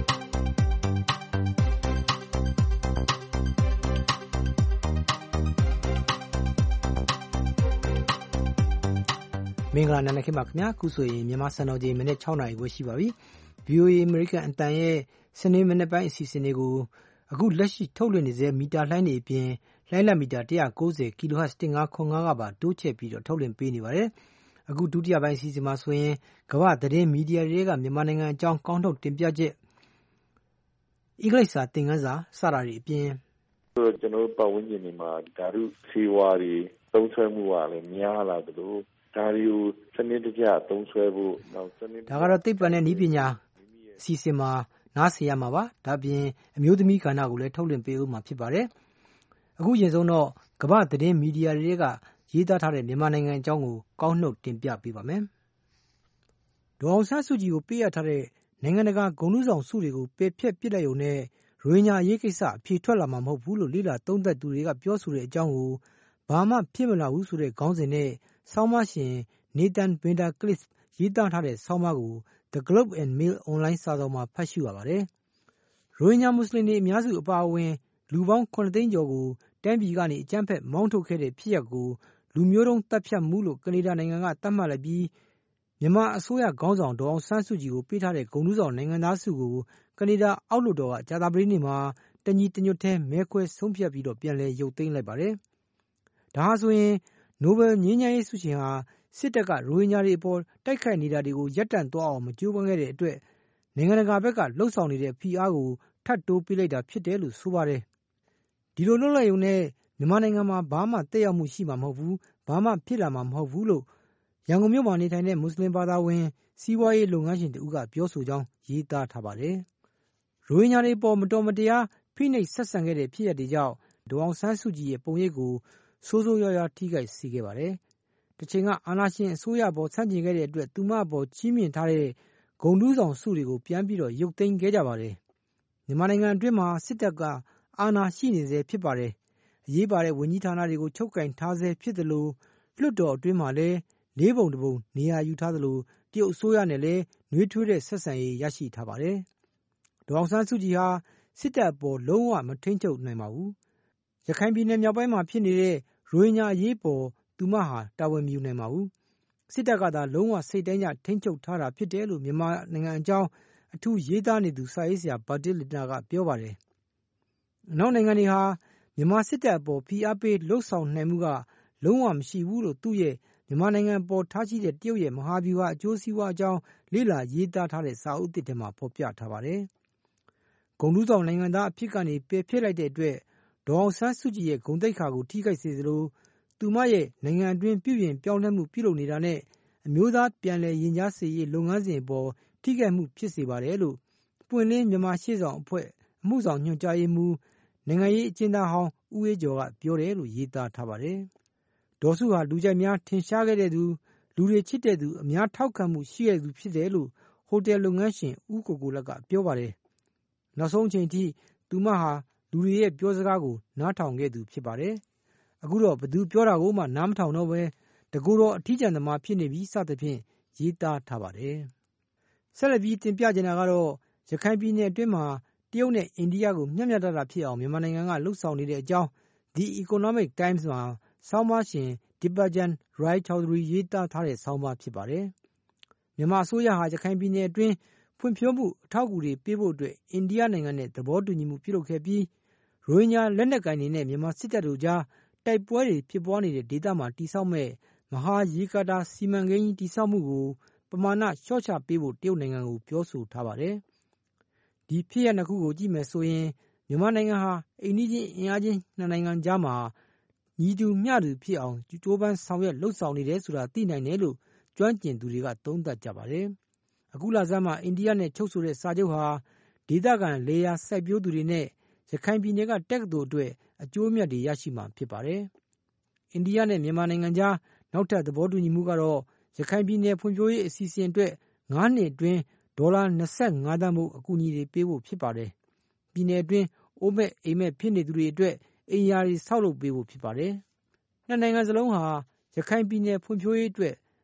မင်္ဂလာနံနက်ခင်းပါခင်ဗျာခုဆိုရင်မြန်မာစံတော်ချိန်မိနစ်6နာရီပဲရှိပါပြီ VOA American အတန်ရဲ့စနေမနေ့ပိုင်းအစီအစဉ်တွေကိုအခုလက်ရှိထုတ်လွှင့်နေတဲ့မီတာလှိုင်းတွေအပြင်လှိုင်းလက်မီတာ190 kHz 1505ကပါတိုးချဲ့ပြီးတော့ထုတ်လွှင့်ပေးနေပါတယ်အခုဒုတိယပိုင်းအစီအစဉ်မှာဆိုရင်ကမ္ဘာသတင်းမီဒီယာတွေကမြန်မာနိုင်ငံအကြောင်းကောင်းထုတ်တင်ပြချက်အင်္ဂလိပ်စာသင်ခန်းစာစတာတွေအပြင်ကျွန်တော်ပတ်ဝန်းကျင်တွေမှာဓာတုဆေးဝါးတွေသုံးစွဲမှုကလည်းများလာသလိုဒါတွေကိုစနစ်တကျသုံးစွဲဖို့နောက်စနစ်ဒါကတော့သိပ္ပံနဲ့နည်းပညာအစီအစဉ်မှာနားဆင်ရမှာပါဒါပြင်အမျိုးသမီးကဏ္ဍကိုလည်းထုတ်လွှင့်ပေးဦးမှာဖြစ်ပါတယ်အခုရင်ဆုံးတော့ကမ္ဘာသတင်းမီဒီယာတွေကရေးသားထားတဲ့မြန်မာနိုင်ငံအကြောင်းကိုကောင်းနှုတ်တင်ပြပေးပါမယ်ဒေါ်အောင်ဆန်းစုကြည်ကိုပေးအပ်ထားတဲ့နိုင်ငံတကာဂုဏ်ထူးဆောင်ဆုတွေကိုပယ်ဖျက်ပစ်လိုက်ုံနဲ့ရိုဟင်ဂျာအရေးကိစ္စအဖြေထွက်လာမှာမဟုတ်ဘူးလို့လေ့လာသုံးသပ်သူတွေကပြောဆိုတဲ့အကြောင်းကိုဘာမှဖြစ်မလာဘူးဆိုတဲ့ခေါင်းစဉ်နဲ့ဆောင်းပါးရှင် Nathan Vandercliff ရေးသားထားတဲ့ဆောင်းပါးကို The Globe and Mail Online စာစောင်မှာဖတ်ရှုရပါတယ်။ရိုဟင်ဂျာမွတ်စလင်တွေအများစုအပါအဝင်လူပေါင်း9သိန်းကျော်ကိုတိုင်းပြည်ကနေအကြမ်းဖက်မောင်းထုတ်ခဲ့တဲ့ဖြစ်ရပ်ကိုလူမျိုးတုံးတပ်ဖြတ်မှုလို့ကနေဒါနိုင်ငံကသတ်မှတ်လိုက်ပြီးမြန်မာအစိုးရခေါင်းဆောင်ဒေါ်အောင်ဆန်းစုကြည်ကိုပေးထားတဲ့ဂုဏ်ထူးဆောင်နိုင်ငံသားဆုကိုကနေဒါအောက်လွှတ်တော်ကကြာသပတေးနေ့မှာတညီတညွတ်ထဲမဲခွဲဆုံးဖြတ်ပြီးတော့ပြန်လည်ရုပ်သိမ်းလိုက်ပါတယ်။ဒါဟာဆိုရင်နိုဘယ်ငြိမ်းချမ်းရေးဆုရှင်ဟာစစ်တပ်ကရိုဟင်ဂျာတွေအပေါ်တိုက်ခိုက်နေတာတွေကိုရပ်တန့်သွားအောင်မကြိုးပမ်းခဲ့တဲ့အတွက်နိုင်ငံတကာဘက်ကလှုပ်ဆောင်နေတဲ့ဖိအားကိုထပ်တိုးပေးလိုက်တာဖြစ်တယ်လို့ဆိုပါတယ်။ဒီလိုလှုပ်လိုက်ုံနဲ့မြန်မာနိုင်ငံမှာဘာမှတက်ရောက်မှုရှိမှာမဟုတ်ဘူးဘာမှဖြစ်လာမှာမဟုတ်ဘူးလို့ရန်ကုန်မြို့မှာနေထိုင်တဲ့မွတ်စလင်ဘာသာဝင်စီးပွားရေးလုပ်ငန်းရှင်တူကပြောဆိုကြောင်းရေးသားထားပါတယ်။ရိုဟင်ဂျာတွေပေါ်မတော်မတရားဖိနှိပ်ဆက်ဆံခဲ့တဲ့ဖြစ်ရပ်တွေကြောင့်ဒေါ်အောင်ဆန်းစုကြည်ရဲ့ပုံရိပ်ကိုဆိုးဆိုးရွားရွားထိခိုက်စေခဲ့ပါတယ်။တစ်ချိန်ကအာဏာရှင်အစိုးရပေါ်ဆန့်ကျင်ခဲ့တဲ့အတွက်သူမအပေါ်ချီးမြှင့်ထားတဲ့ဂုဏ်ထူးဆောင်ဆုတွေကိုပြန်ပြီးတော့ရုပ်သိမ်းခဲ့ကြပါတယ်။မြန်မာနိုင်ငံအတွင်းမှာစစ်တပ်ကအာဏာရှိနေစေဖြစ်ပါတယ်။အရေးပါတဲ့ဝန်ကြီးဌာနတွေကိုချုပ်ကင်ထားစေဖြစ်တယ်လို့လွှတ်တော်အတွင်းမှာလည်းလေးပုံတစ်ပုံနေရာယူထားသလိုတရုတ်အစိုးရနဲ့လည်းနှွေးထွေးတဲ့ဆက်ဆံရေးရရှိထားပါတယ်။ဒေါ်အောင်ဆန်းစုကြည်ဟာစစ်တပ်အပေါ်လုံးဝမထိန်ချုပ်နိုင်ပါဘူး။ရခိုင်ပြည်နယ်မြောက်ပိုင်းမှာဖြစ်နေတဲ့ရိုဟင်ဂျာအရေးပေါ်သူမဟာတာဝန်မယူနိုင်ပါဘူး။စစ်တပ်ကသာလုံးဝစိတ်တိုင်းကျထိန်ချုပ်ထားတာဖြစ်တယ်လို့မြန်မာနိုင်ငံအကြောင်းအထူးရေးသားနေသူစာရေးဆရာဘာတစ်လီနာကပြောပါတယ်။အနောက်နိုင်ငံတွေဟာမြန်မာစစ်တပ်အပေါ်ဖိအားပေးလှုပ်ဆောင်နိုင်မှုကလုံးဝမရှိဘူးလို့သူ့ရဲ့မြန်မာနိုင်ငံပေါ်ထားရှိတဲ့တရုတ်ရဲ့မဟာဗျူဟာအကျိုးစီးပွားအကြောင်းလေ့လာရေးသားထားတဲ့စာအုပ်သစ်ထဲမှာဖော်ပြထားပါတယ်။ဂုဏ်ထူးဆောင်နိုင်ငံသားအဖြစ်ကနေပယ်ဖျက်လိုက်တဲ့အတွက်ဒေါ်အောင်ဆန်းစုကြည်ရဲ့ဂုဏ်သိက္ခာကိုထိခိုက်စေသလိုသူမရဲ့နိုင်ငံအတွင်းပြုပြင်ပြောင်းလဲမှုပြုလုပ်နေတာနဲ့အမျိုးသားပြန်လည်ရင်ကြားစေရေးလုပ်ငန်းစဉ်အပေါ်ထိခိုက်မှုဖြစ်စေပါတယ်လို့ပွင့်လင်းမြန်မာရှေ့ဆောင်အဖွဲ့အမှုဆောင်ညွှန်ကြားရေးမှူးနိုင်ငံရေးအကျဉ်းသားဟောင်းဦးအေးကျော်ကပြောတယ်လို့ရေးသားထားပါတယ်။ဒေါ်စုဟာလူကြိုက်များထင်ရှားခဲ့တဲ့သူလူတွေချစ်တဲ့သူအများထောက်ခံမှုရှိတဲ့သူဖြစ်တယ်လို့ဟိုတယ်လုပ်ငန်းရှင်ဦးကိုကိုလက်ကပြောပါတယ်။နောက်ဆုံးအချိန်ထိသူမဟာလူတွေရဲ့ပြောစကားကိုနားထောင်ခဲ့သူဖြစ်ပါတယ်။အခုတော့ဘသူပြောတာကိုမှနားမထောင်တော့ပဲတကူတော့အထီးကျန်သမားဖြစ်နေပြီစသဖြင့်ရေးသားထားပါတယ်။ဆက်လက်ပြီးတင်ပြချင်တာကတော့ရခိုင်ပြည်နယ်အတွင်းမှာတရုတ်နဲ့အိန္ဒိယကိုမျှမျှတတဖြစ်အောင်မြန်မာနိုင်ငံကလှုပ်ဆောင်နေတဲ့အကြောင်း The Economic Times မှာဆောင်းပါးရှင် Dipajan Rai Chowdhury ရေးသားထားတဲ့ဆောင်းပါးဖြစ်ပါတယ်။မြန်မာအစိုးရဟာရခိုင်ပြည်နယ်အတွင်းဖွံ့ဖြိုးမှုအထောက်အကူတွေပေးဖို့အတွက်အိန္ဒိယနိုင်ငံနဲ့သဘောတူညီမှုပြုလုပ်ခဲ့ပြီးရိုဟင်ဂျာလက်နက်ကိုင်တွေနဲ့မြန်မာစစ်တပ်တို့ကြားတိုက်ပွဲတွေဖြစ်ပွားနေတဲ့ဒေသမှာတည်ဆောက်မဲ့မဟာရေကာတာစီမံကိန်းကြီးတည်ဆောက်မှုကိုပမာဏလျှော့ချပေးဖို့တရုတ်နိုင်ငံကိုပြောဆိုထားပါတယ်။ဒီဖြစ်ရပ်နှစ်ခုကိုကြည့်မယ်ဆိုရင်မြန်မာနိုင်ငံဟာအိမ်နီးချင်းအင်အားချင်းနှစ်နိုင်ငံကြားမှာညီတူမျှတူဖြစ်အောင်ကြိုးပမ်းဆောင်ရွက်လှုပ်ဆောင်နေတယ်ဆိုတာသိနိုင်တယ်လို့ကျွမ်းကျင်သူတွေကသုံးသပ်ကြပါတယ်။အခုလဆန်းမှာအိန္ဒိယနဲ့ချုပ်ဆိုတဲ့စာချုပ်ဟာဒေသခံလေယာစိုက်ပျိုးသူတွေနဲ့ရခိုင်ပြည်နယ်ကတက္ကသိုလ်အတွက်အကျိုးအမြတ်တွေရရှိမှာဖြစ်ပါတယ်။အိန္ဒိယနဲ့မြန်မာနိုင်ငံကြားနောက်ထပ်သဘောတူညီမှုကတော့ရခိုင်ပြည်နယ်ဖွံ့ဖြိုးရေးအစီအစဉ်အတွက်9နှစ်အတွင်းဒေါ်လာ25သန်းဖို့အကူအညီတွေပေးဖို့ဖြစ်ပါတယ်။ပြည်နယ်အတွင်းအိုးမဲ့အိမ်မဲ့ဖြစ်နေသူတွေအတွက်အိမ်ယာတွေဆောက်လုပ်ပေးဖို့ဖြစ်ပါတယ်။နှစ်နိုင်ငံစလုံးဟာရခိုင်ပြည်နယ်ဖွံ့ဖြိုးရေးအတွက်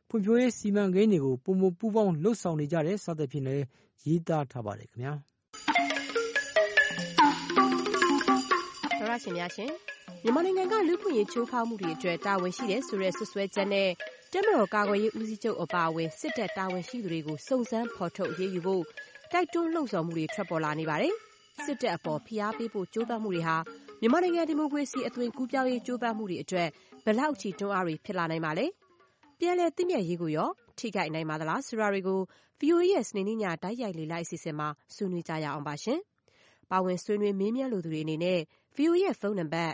ဖွံ့ဖြိုးရေးစီမံကိန်းတွေကိုပုံမပူးပေါင်းလှုပ်ဆောင်နေကြတဲ့စသဖြင့်လည်းရေးသားထားပါတယ်ခင်ဗျာဒေါ်ရရှင်များရှင်မြန်မာနိုင်ငံကလူ့ခွင့်ရေးချိုးဖောက်မှုတွေအတွက်တာဝန်ရှိတဲ့ဆိုတဲ့ဆွဆွဲချက်နဲ့တပ်မတော်ကာကွယ်ရေးဦးစီးချုပ်အပါအဝင်စစ်တပ်တာဝန်ရှိသူတွေကိုစုံစမ်းဖော်ထုတ်ရေးယူဖို့တိုက်တွန်းလှုံ့ဆော်မှုတွေထွက်ပေါ်လာနေပါတယ်စစ်တပ်အပေါ်ဖိအားပေးဖို့ကြိုးပမ်းမှုတွေဟာမြန်မာနိုင်ငံဒီမိုကရေစီအသွင်ကူးပြောင်းရေးကြိုးပမ်းမှုတွေအတွက်ဘယ်လောက်ထိတွန်းအားတွေဖြစ်လာနိုင်ပါလဲပြန်လည်သိမြတ်ရေးကိုရောထိခိုက်နိုင်ပါသလားဆိုတာတွေကို VOA ရဲ့စနေနေ့ညတိုက်ရိုက်လေ့လာအစီအစဉ်မှာဆွေးနွေးကြရအောင်ပါရှင်။ပါဝင်ဆွေးနွေးမေးမြန်းလိုသူတွေအနေနဲ့ VOA ရဲ့ဖုန်းနံပါတ်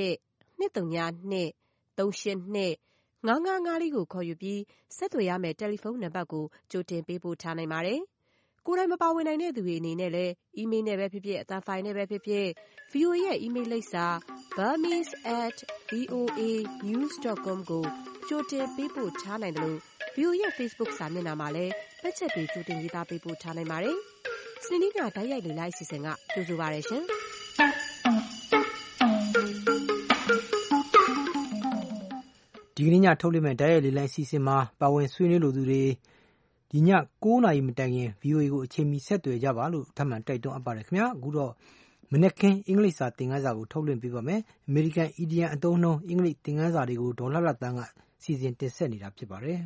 1-202-382-5554 ကိုခေါ်ယူပြီးဆက်သွယ်ရမယ့်တယ်လီဖုန်းနံပါတ်ကိုကြိုတင်ပေးပို့ထားနိုင်ပါတယ်။ကိုယ်တိုင်မပါဝင်နိုင်တဲ့သူတွေအနေနဲ့လည်းအီးမေးလ်နဲ့ပဲဖြစ်ဖြစ်အသံဖိုင်နဲ့ပဲဖြစ်ဖြစ် VOA ရဲ့အီးမေးလ်လိပ်စာ burmese@voanews.com ကိုကြိုတင်ပေးပို့ထားနိုင်တယ်လို့ VOA ရဲ့ Facebook စာမျက်နှာမှာလည်းပတ်ချက်တွေကြိုတင်ရေးသားပေးပို့ထားနိုင်ပါတယ်။စနေနေ့ညတိုက်ရိုက်လေ့လာအစီအစဉ်ကကြိုဆိုပါရရှင်။ဒီကနေ့ညထုတ်လွှင့်မဲ့တိုက်ရိုက်လေ့လာအစီအစဉ်မှာပါဝင်ဆွေးနွေးလိုသူတွေဒီည9 နာရီမတိုင်ခင် VOA ကိုအချိန်မီဆက်သွယ်ကြပါလို့ထပ်မံတိုက်တွန်းအပ်ပါတယ်ခင်ဗျာအခုတော့မနက်ခင်းအင်္ဂလိပ်စာသင်ခန်းစာကိုထုတ်လွှင့်ပေးပါမယ်အမေရိကန်အီဒီယံအသုံးနှုန်းအင်္ဂလိပ်သင်ခန်းစာတွေကိုဒေါ်လှလှတန်းကစီစဉ်တင်ဆက်နေတာဖြစ်ပါတယ်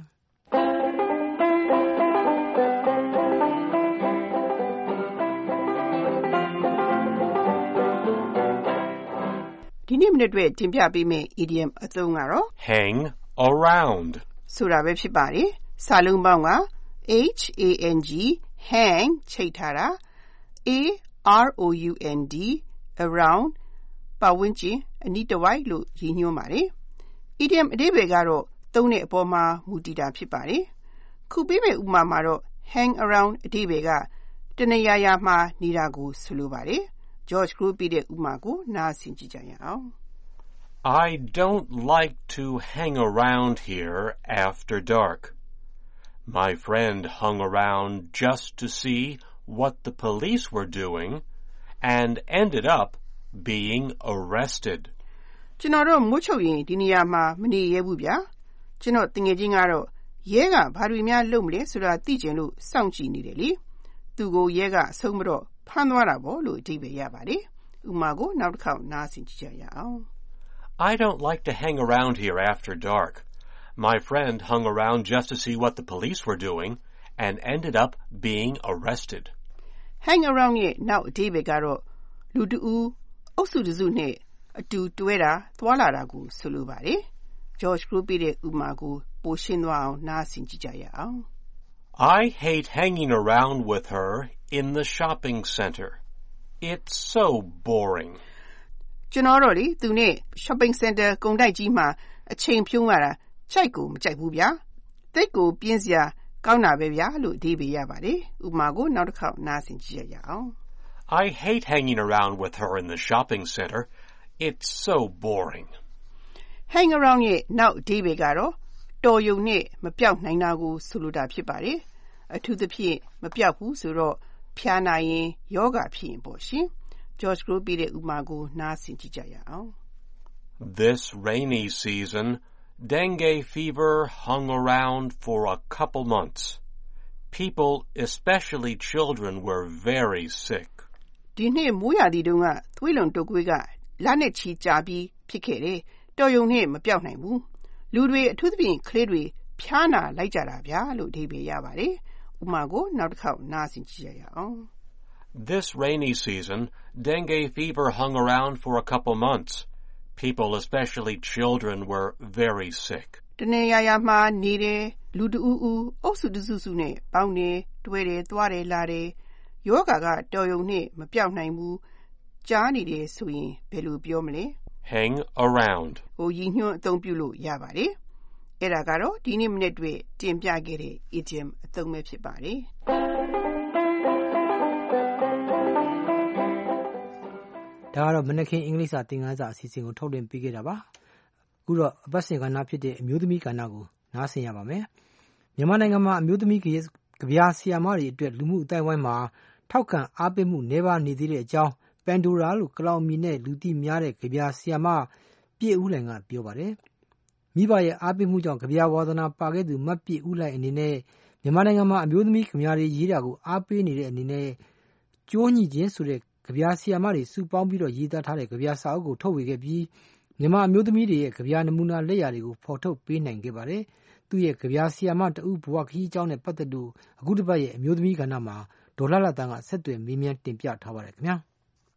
ဒီနေ့မနေ့အတွက်တင်ပြပေးမယ့် idiom အသုံးကတော့ hang around ဆိုတာပဲဖြစ်ပါတယ်စာလုံးပေါင်းက hang ချိတ်ထားတာ around around ပတ်ဝန်းကျင်အနီးတစ်ဝိုက်လို့ရည်ညွှန်းပါတယ် idiom အဓိပ္ပာယ်ကတော့သုံးတဲ့အပေါ်မှာမူတည်တာဖြစ်ပါတယ်ခုပေးမယ့်ဥပမာမှာတော့ hang around အဓိပ္ပာယ်ကတနေရာရာမှာနေတာကိုဆိုလိုပါတယ် George Group ပေးတဲ့ဥပမာကိုနားဆင်ကြည့်ကြရအောင် I don't like to hang around here after dark. My friend hung around just to see what the police were doing and ended up being arrested. ကျွန်တော်တို့မိုးချုပ်ရင်ဒီနေရာမှာမနေရဘူးဗျာကျွန်တော်တငယ်ချင်းကတော့ရဲကဘာတွေများလုပ်မလဲဆိုတာသိချင်လို့စောင့်ကြည့်နေတယ်လေသူကိုရဲကအဆုံးမတော့ဖမ်းသွားတာပေါ့လို့အဓိပ္ပာယ်ရပါတယ်ဥပမာကိုနောက်တစ်ခေါက်နားဆင်ကြည့်ကြရအောင် I don't like to hang around here after dark. My friend hung around just to see what the police were doing and ended up being arrested. Hang around ရဲ့နောက်အဓိပ္ပာယ်ကတော့လူတဦးအုပ်စုတစုနဲ့အတူတွဲတာသွားလာတာကိုဆိုလိုပါတယ် George Group ပေးတဲ့ဥပမာကိုပိုရှင်းသွားအောင်နားဆင်ကြည့်ကြရအောင် I hate hanging around with her in the shopping center. It's so boring. ကျွန်တော်တို့လေသူနဲ့ shopping center ကုန်တိုက်ကြီးမှာအချိန်ဖြုံးရတာကြိုက်ကိုမကြိုက်ဘူးဗျာတိတ်ကိုပြင်းစရာကောင်းတာပဲဗျာလို့အဓိပ္ပာယ်ရပါတယ်ဥပမာကိုနောက်တစ်ခေါက်နားဆင်ကြည့်ရအောင် I hate hanging around with her in the shopping center. It's so boring. Hang around ရဲ့နောက်အဓိပ္ပာယ်ကတော့တော်ရုံနဲ့မပြောက်နိုင်တာကိုဆိုလိုတာဖြစ်ပါတယ်အထူးသဖြင့်မပြောက်ဘူးဆိုတော့ဖျားနာရင်ယောဂဖြစ်ရင်ပေါ့ရှင်George Group ပေးတဲ့ဥပမာကိုနားဆင်ကြည့်ကြရအောင် This rainy season, dengue fever hung around for a couple months. People, especially children, were very sick. ဒီနှစ်မိုးရာသီတုန်းကသွေးလွန်တုပ်ကွေးကလနဲ့ချီကြာပြီးဖြစ်ခဲ့တယ်တော်ရုံနဲ့မပြောက်နိုင်ဘူးလူတွေအထူးသဖြင့်ကလေးတွေဖျားနာလိုက်ကြတာဗျာလို့အဓိပ္ပာယ်ရပါတယ်ဥပမာကိုနောက်တစ်ခေါက်နားဆင်ကြည့်ရအောင် This rainy season, dengue fever hung around for a couple months. People, especially children, were very sick. တနေရာရာမှာနေတယ်လူတဦးဦးအုပ်စုတစုစုနဲ့ပေါင်းတယ်တွဲတယ်သွားတယ်လာတယ်ယောဂါကတော်ရုံနဲ့မပြောက်နိုင်ဘူးကြားနေတယ်ဆိုရင်ဘယ်လိုပြောမလဲ Hang around ကိုရည်ညွှန်းအသုံးပြုလို့ရပါတယ်အဲ့ဒါကတော့ဒီနေ့မနေ့တွေ့တင်ပြခဲ့တဲ့ idiom အသုံးပဲဖြစ်ပါတယ်ဒါကတော့မနက်ခင်းအင်္ဂလိပ်စာသင်ခန်းစာအစီအစဉ်ကိုထုတ်လွှင့်ပေးခဲ့တာပါအခုတော့အပတ်စဉ်ကဏ္ဍဖြစ်တဲ့အမျိုးသမီးကဏ္ဍကိုနားဆင်ရပါမယ်မြန်မာနိုင်ငံမှာအမျိုးသမီးကဗျာဆရာမတွေအတွက်လူမှုအတိုင်းဝိုင်းမှာထောက်ခံအားပေးမှုနှဲပါနေသေးတဲ့အကြောင်းပန်ဒိုရာလို့ကလောင်မီနဲ့လူသိများတဲ့ကြပြဆရာမပြည့်ဦးလှိုင်ကပြောပါတယ်မိဘရဲ့အားပေးမှုကြောင့်ကြပြဝါသနာပါခဲ့သူမတ်ပြည့်ဦးလိုက်အနေနဲ့မြန်မာနိုင်ငံမှာအမျိုးသမီးကြပြတွေရေးတာကိုအားပေးနေတဲ့အနေနဲ့ကျိုးညှိခြင်းဆိုတဲ့ကြပြဆီယာမတွေစုပေါင်းပြီးရေးသားထားတဲ့ကြပြစာအုပ်ကိုထုတ်ဝေခဲ့ပြီးမြန်မာအမျိုးသမီးတွေရဲ့ကြပြနမူနာလက်ရာတွေကိုဖော်ထုတ်ပေးနိုင်ခဲ့ပါတယ်။သူ့ရဲ့ကြပြဆီယာမတဦးဘဝခရီးအကြောင်းနဲ့ပတ်သက်လို့အခုတစ်ပတ်ရဲ့အမျိုးသမီးကဏ္ဍမှာဒေါ်လှလှတန်းကဆက်သွယ်မေးမြန်းတင်ပြထားပါတယ်ခင်ဗျာ။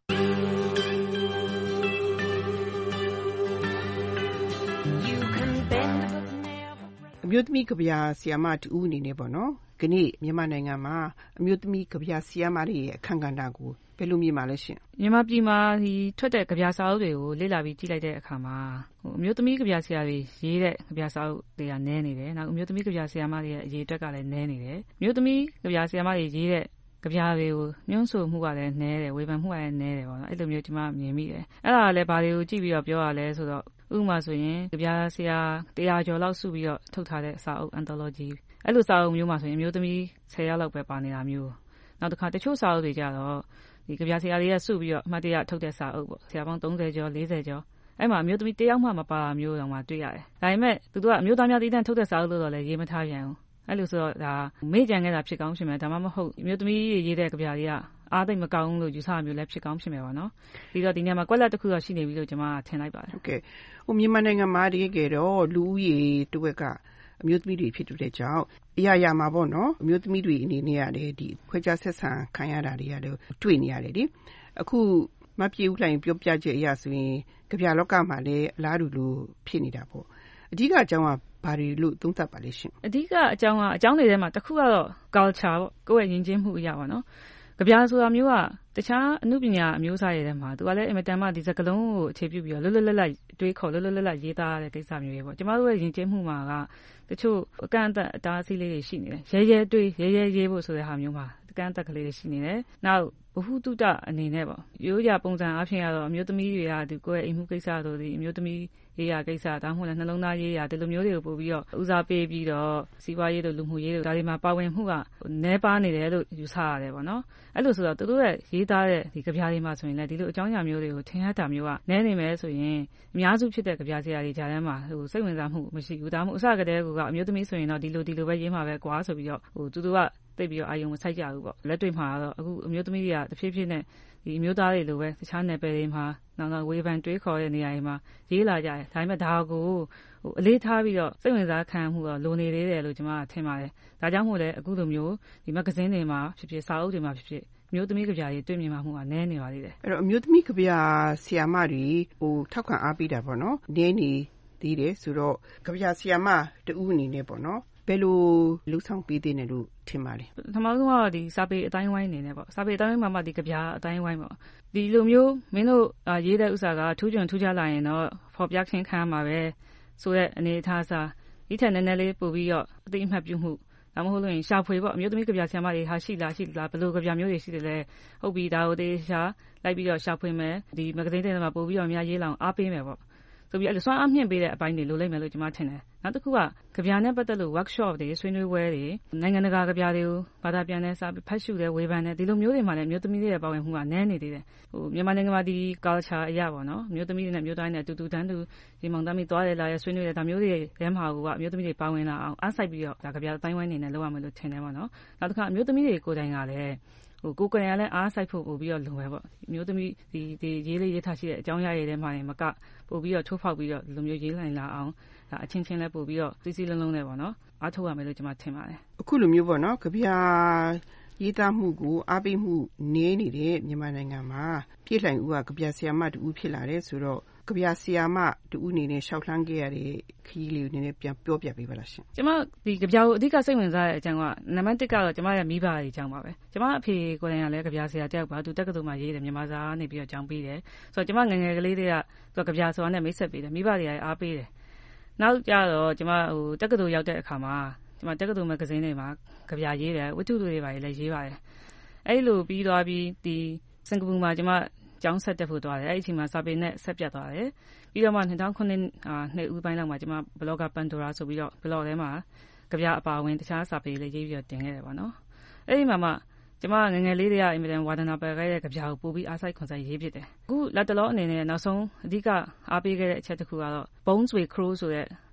အမျိုးသမီးကဗျာဆီယာမတူအနေနဲ့ပေါ့နော်ဒီနေ့မြန်မာနိုင်ငံမှာအမျိုးသမီးကဗျာဆီယာမတွေရဲ့အခမ်းကဏ္ဍကိုဘယ်လိုမြင်ပါလဲရှင်မြန်မာပြည်မှာဒီထွက်တဲ့ကြပြစာအုပ်တွေကိုလေ့လာပြီးကြည့်လိုက်တဲ့အခါမှာအမျိုးသမီးကြပြဆရာတွေရေးတဲ့ကြပြစာအုပ်တွေကနည်းနေတယ်နောက်အမျိုးသမီးကြပြဆရာမတွေရဲ့အရေးအတွက်ကလည်းနည်းနေတယ်အမျိုးသမီးကြပြဆရာမတွေရေးတဲ့ကြပြတွေကိုညွှန်းဆိုမှုကလည်းနည်းတယ်ဝေဖန်မှုကလည်းနည်းတယ်ပေါ့နော်အဲ့လိုမျိုးကျွန်မမြင်မိတယ်အဲ့ဒါလည်းဘာတွေကိုကြည့်ပြီးတော့ပြောရလဲဆိုတော့ဥပမာဆိုရင်ကြပြဆရာ100ကျော်လောက်စုပြီးတော့ထုတ်ထားတဲ့စာအုပ် anthology အဲ့လိုစာအုပ်မျိုးမှာဆိုရင်အမျိုးသမီး10ယောက်လောက်ပဲပါနေတာမျိုးနောက်တစ်ခါတချို့စာအုပ်တွေကြတော့ဒီကြပြဆရာတွေကစုပြီးတော့အမှတ်တရထုတ်တဲ့စာအုပ်ပေါ့ဆရာပေါင်း30ကျော်40ကျော်အဲ့မှာအမျိုးသမီး1ယောက်မှမပါတာမျိုးတောင်မှတွေ့ရတယ်ဒါပေမဲ့သူတို့ကအမျိုးသားများတည်တံ့ထုတ်တဲ့စာအုပ်လို့တော့လည်းရေးမထားပြန်ဘူးအဲ့လိုဆိုတော့ဒါမေ့ကြံခဲ့တာဖြစ်ကောင်းဖြစ်မယ်ဒါမှမဟုတ်အမျိုးသမီးရေးတဲ့ကြပြတွေကအားသိမ့်မကောင်းလို့ယူဆမျိုးလည်းဖြစ်ကောင်းဖြစ်မယ်ပါနော်ပြီးတော့ဒီညမှာကွက်လက်တစ်ခုတော့ရှိနေပြီလို့ကျွန်မထင်လိုက်ပါတယ်ဟုတ်ကဲ့မြန်မာနိုင်ငံမှာတကယ်တော့လူဦးရေတစ်ဝက်ကအမျိုးသမီးတွေဖြစ်တဲ့ကြောင့်အရာမှာပေါ့နော်အမျိုးသမီးတွေအနေနဲ့ရတယ်ဒီခွဲခြားဆက်ဆံခံရတာတွေရတယ်တွေ့နေရတယ်လေအခုမပြေဦးလိုင်ပြောပြချက်အရဆိုရင်ကြပြလောကမှာလည်းအလားတူလိုဖြစ်နေတာပေါ့အဓိကအကြောင်းကဘာတွေလို့သုံးသပ်ပါလဲရှင်အဓိကအကြောင်းတွေထဲမှာတစ်ခုကတော့ culture ပေါ့ကိုယ့်ရဲ့ယဉ်ကျေးမှုအရာပါနော်ကြပြဆိုတာမျိုးကတခြားအမှုပညာအမျိုးအစားတွေထဲမှာသူကလည်းအင်မတန်မှဒီစကားလုံးကိုအခြေပြုပြီးတော့လွတ်လွတ်လပ်လပ်တွေးခေါ်လွတ်လွတ်လပ်လပ်ရေးသားရတဲ့ကိစ္စမျိုးတွေပေါ့ကျမတို့ရဲ့ယဉ်ကျေးမှုမှာကတချို့အကန့်အသတ်အတားအဆီးလေးတွေရှိနေတယ်ရဲတွေးရဲရေးဖို့ဆိုတဲ့ဟာမျိုးမှာအကန့်အသတ်ကလေးတွေရှိနေတယ်နောက်ဘဟုတုတအနေနဲ့ပေါ့ရိုးရာပုံစံအဖြစ်ကတော့အမျိုးသမီးတွေကဒီကိုယ့်ရဲ့အိမ်မှုကိစ္စဆိုဒီအမျိုးသမီးရေးရာကိစ္စဒါမှမဟုတ်လည်းနှလုံးသားရေးရာဒီလိုမျိုးတွေကိုပို့ပြီးတော့ဦးစားပေးပြီးတော့စီးပွားရေးတို့လူမှုရေးတို့ဒါတွေမှာပါဝင်မှုကနည်းပါးနေတယ်လို့ယူဆရတယ်ပေါ့နော်အဲ့လိုဆိုတော့သူတို့ရဲ့ရေးသားတဲ့ဒီကြပြတွေမှာဆိုရင်လည်းဒီလိုအကြောင်းအရာမျိုးတွေကိုထင်ရတာမျိုးကနည်းနေမယ်ဆိုရင်အများစုဖြစ်တဲ့ကြပြဆရာတွေကြားထဲမှာစိတ်ဝင်စားမှုမရှိဘူးဒါမှမဟုတ်အစကတည်းကအမျိုးသမီးဆိုရင်တော့ဒီလိုပဲရေးမှာပဲကွာဆိုပြီးတော့သူတို့ကသိပြီးတော့အာယုံမဆိုင်ကြဘူးပေါ့လက်တွေ့မှာတော့အခုအမျိုးသမီးတွေကတဖြည်းဖြည်းနဲ့ဒီအမျိုးသားတွေလိုပဲတခြားနယ်ပယ်တွေမှာနောက်ဝေဖန်တွေးခေါ်တဲ့နေရာတွေမှာရေးလာကြတယ်ဒါပေမဲ့ဒါကိုအလေးထားပြီးတော့စိတ်ဝင်စားခံမှုတော့လိုနေသေးတယ်လို့ကျွန်မထင်ပါတယ်ဒါကြောင့်မို့လဲအခုလိုမျိုးဒီမဂ္ဂဇင်းတွေမှာဖြစ်ဖြစ်စာအုပ်တွေမှာဖြစ်ဖြစ်အမျိုးသမီးကြပြတွေတွေ့မြင်မှာမှုကနည်းနေပါသေးတယ်အဲ့တော့အမျိုးသမီးကြပြဆရာမတွေထောက်ခံအားပေးတာပေါ့နော်နည်းနေသေးတယ်ဆိုတော့ကြပြဆရာမတူအနေနဲ့ပေါ့နော်ဘယ်လိုလှုပ်ဆောင်ပေးသေးတယ်လို့ထင်ပါလဲပထမဆုံးကတော့ဒီစာပေအတိုင်းဝိုင်းနေနဲ့ပေါ့စာပေအတိုင်းဝိုင်းမှာမှဒီကြပြအတိုင်းဝိုင်းပေါ့ဒီလိုမျိုးမင်းတို့ရေးတဲ့ဥစ္စာကထူးချွန်ထူးခြားလာရင်တော့ဖော်ပြခင်းခံမှာပဲဆိုတဲ့အနေအထားစားဒီထက်နည်းနည်းလေးပို့ပြီးတော့အသိအမှတ်ပြုမှုဒါမှမဟုတ်လို့ရင်ရှာဖွေပေါ့အမျိုးသမီးကြပြဆရာမတွေဟာရှိလားဘယ်လိုကြပြမျိုးတွေရှိတယ်လဲဟုတ်ပြီဒါကိုတေချာလိုက်ပြီးတော့ရှာဖွေမယ်ဒီမဂ္ဂဇင်းတွေမှာပို့ပြီးတော့အများရေးလောင်အားပေးမယ်ပေါ့ဆိုပြီးအဲ့လိုစွမ်းအားမြင့်ပေးတဲ့အပိုင်းတွေလိုလိမ့်မယ်လို့ကျွန်မထင်တယ်နောက်တစ်ခုကကြပြနဲ့ပတ်သက်လို့ workshop တွေဆွေးနွေးပွဲတွေနိုင်ငံတကာကြပြတွေကိုဘာသာပြန်တဲ့စာဖတ်ရှုတဲ့ဝေဖန်တဲ့ဒီလိုမျိုးတွေမှာလည်းမျိုးသမီးတွေရဲ့ပါဝင်မှုကနည်းနေသေးတယ်မြန်မာနိုင်ငံမှာဒီ culture အရာပေါ့နော်မျိုးသမီးတွေနဲ့မျိုးသားတွေနဲ့အတူတူတန်းတူဒီမောင်သားမိသွားတယ်လာရဆွေးနွေးတယ်ဒါမျိုးတွေထဲမှာကအမျိုးသမီးတွေပါဝင်လာအောင်အားစိုက်ပြီးတော့ဒါကြပြအတိုင်းဝိုင်းနေနဲ့လုပ်ရမယ်လို့ထင်တယ်ပေါ့နော်နောက်တစ်ခါအမျိုးသမီးတွေကိုယ်တိုင်ကလည်းကိုယ်ကလည်းအားစိုက်ဖို့ပို့ပြီးတော့လိုပဲပေါ့မျိုးသမီးဒီရေးလေးရေးထားရှိတဲ့အကြောင်းအရာတွေထဲမှာမကပို့ပြီးတော့ထိုးဖောက်ပြီးတော့ဒီလိုမျိုးရေးလိုက်လာအောင်ဒါအချင်းချင်းလည်းပို့ပြီးတော့စီးလုံးလုံးနဲ့ပေါ့နော်အားထုတ်ရမယ်လို့ကျွန်မထင်ပါတယ်အခုလိုမျိုးပေါ့နော်ကြပြရေးသားမှုကိုအားပေးမှုနည်းနေတဲ့မြန်မာနိုင်ငံမှာပြည့်လှိုင်ဦးကကြပြဆရာမတူဦးဖြစ်လာတယ်ဆိုတော့ကြပြဆရာမတူဦးနေနဲ့ရှောက်လှမ်းခဲ့ရတဲ့ခရီးလေးကိုနည်းနည်းပြန်ပြောပြပေးပါလားရှင်ကျွန်မဒီကြပြကိုအဓိကစိတ်ဝင်စားတဲ့အကြောင်းကနံပါတ်1ကတော့ကျွန်မရဲ့မိဘတွေအကြောင်းပါပဲကျွန်မအဖေကိုယ်တိုင်ကလည်းကြပြဆရာတယောက်ပါသူတက္ကသိုလ်မှာရေးတယ်မြန်မာစာနေပြီးတော့ကျောင်းပေးတယ်ဆိုတော့ကျွန်မငယ်ငယ်ကလေးတွေကသူကကြပြဆိုတာနဲ့မိတ်ဆက်ပေးတယ်မိဘတွေကအားပေးတယ်နောက်ကြတော့ကျွန်မတက္ကသိုလ်ရောက်တဲ့အခါမှာကျွန်မတက္ကသိုလ်မဂ္ဂဇင်းတွေမှာကြပြရေးတယ်ဝတ္ထုတွေပါလည်းရေးပါတယ်အဲ့လိုပြီးသွားပြီးဒီစင်ကာပူမှာကျွန်မကျောင်းဆက်တက်ဖို့သွားတယ်အဲ့ဒီအချိန်မှာစာပေနဲ့ဆက်ပြတ်သွားတယ်ပြီးတော့မှ2009နှစ်ဦးပိုင်းလောက်မှာကျွန်မ blogger Pandora ဆိုပြီးတော့ blog ထဲမှာကြပြအပါဝင်တခြားစာပေလေးရေးပြီးတော့တင်ခဲ့တယ်ပေါ့နော်အဲ့ဒီမှာမှကျွန်မငယ်ငယ်လေးတွေကအင်မတန်ဝါဒနာပါခဲ့တဲ့ကြပြကိုပို့ပြီးအားစိုက်ခွန်စိုက်ရေးဖြစ်တယ်အခုလက်တလောအနေနဲ့နောက်ဆုံးအဓိကအားပေးခဲ့တဲ့အချက်တစ်ခုကတော့ Bones with Crow ဆိုတဲ့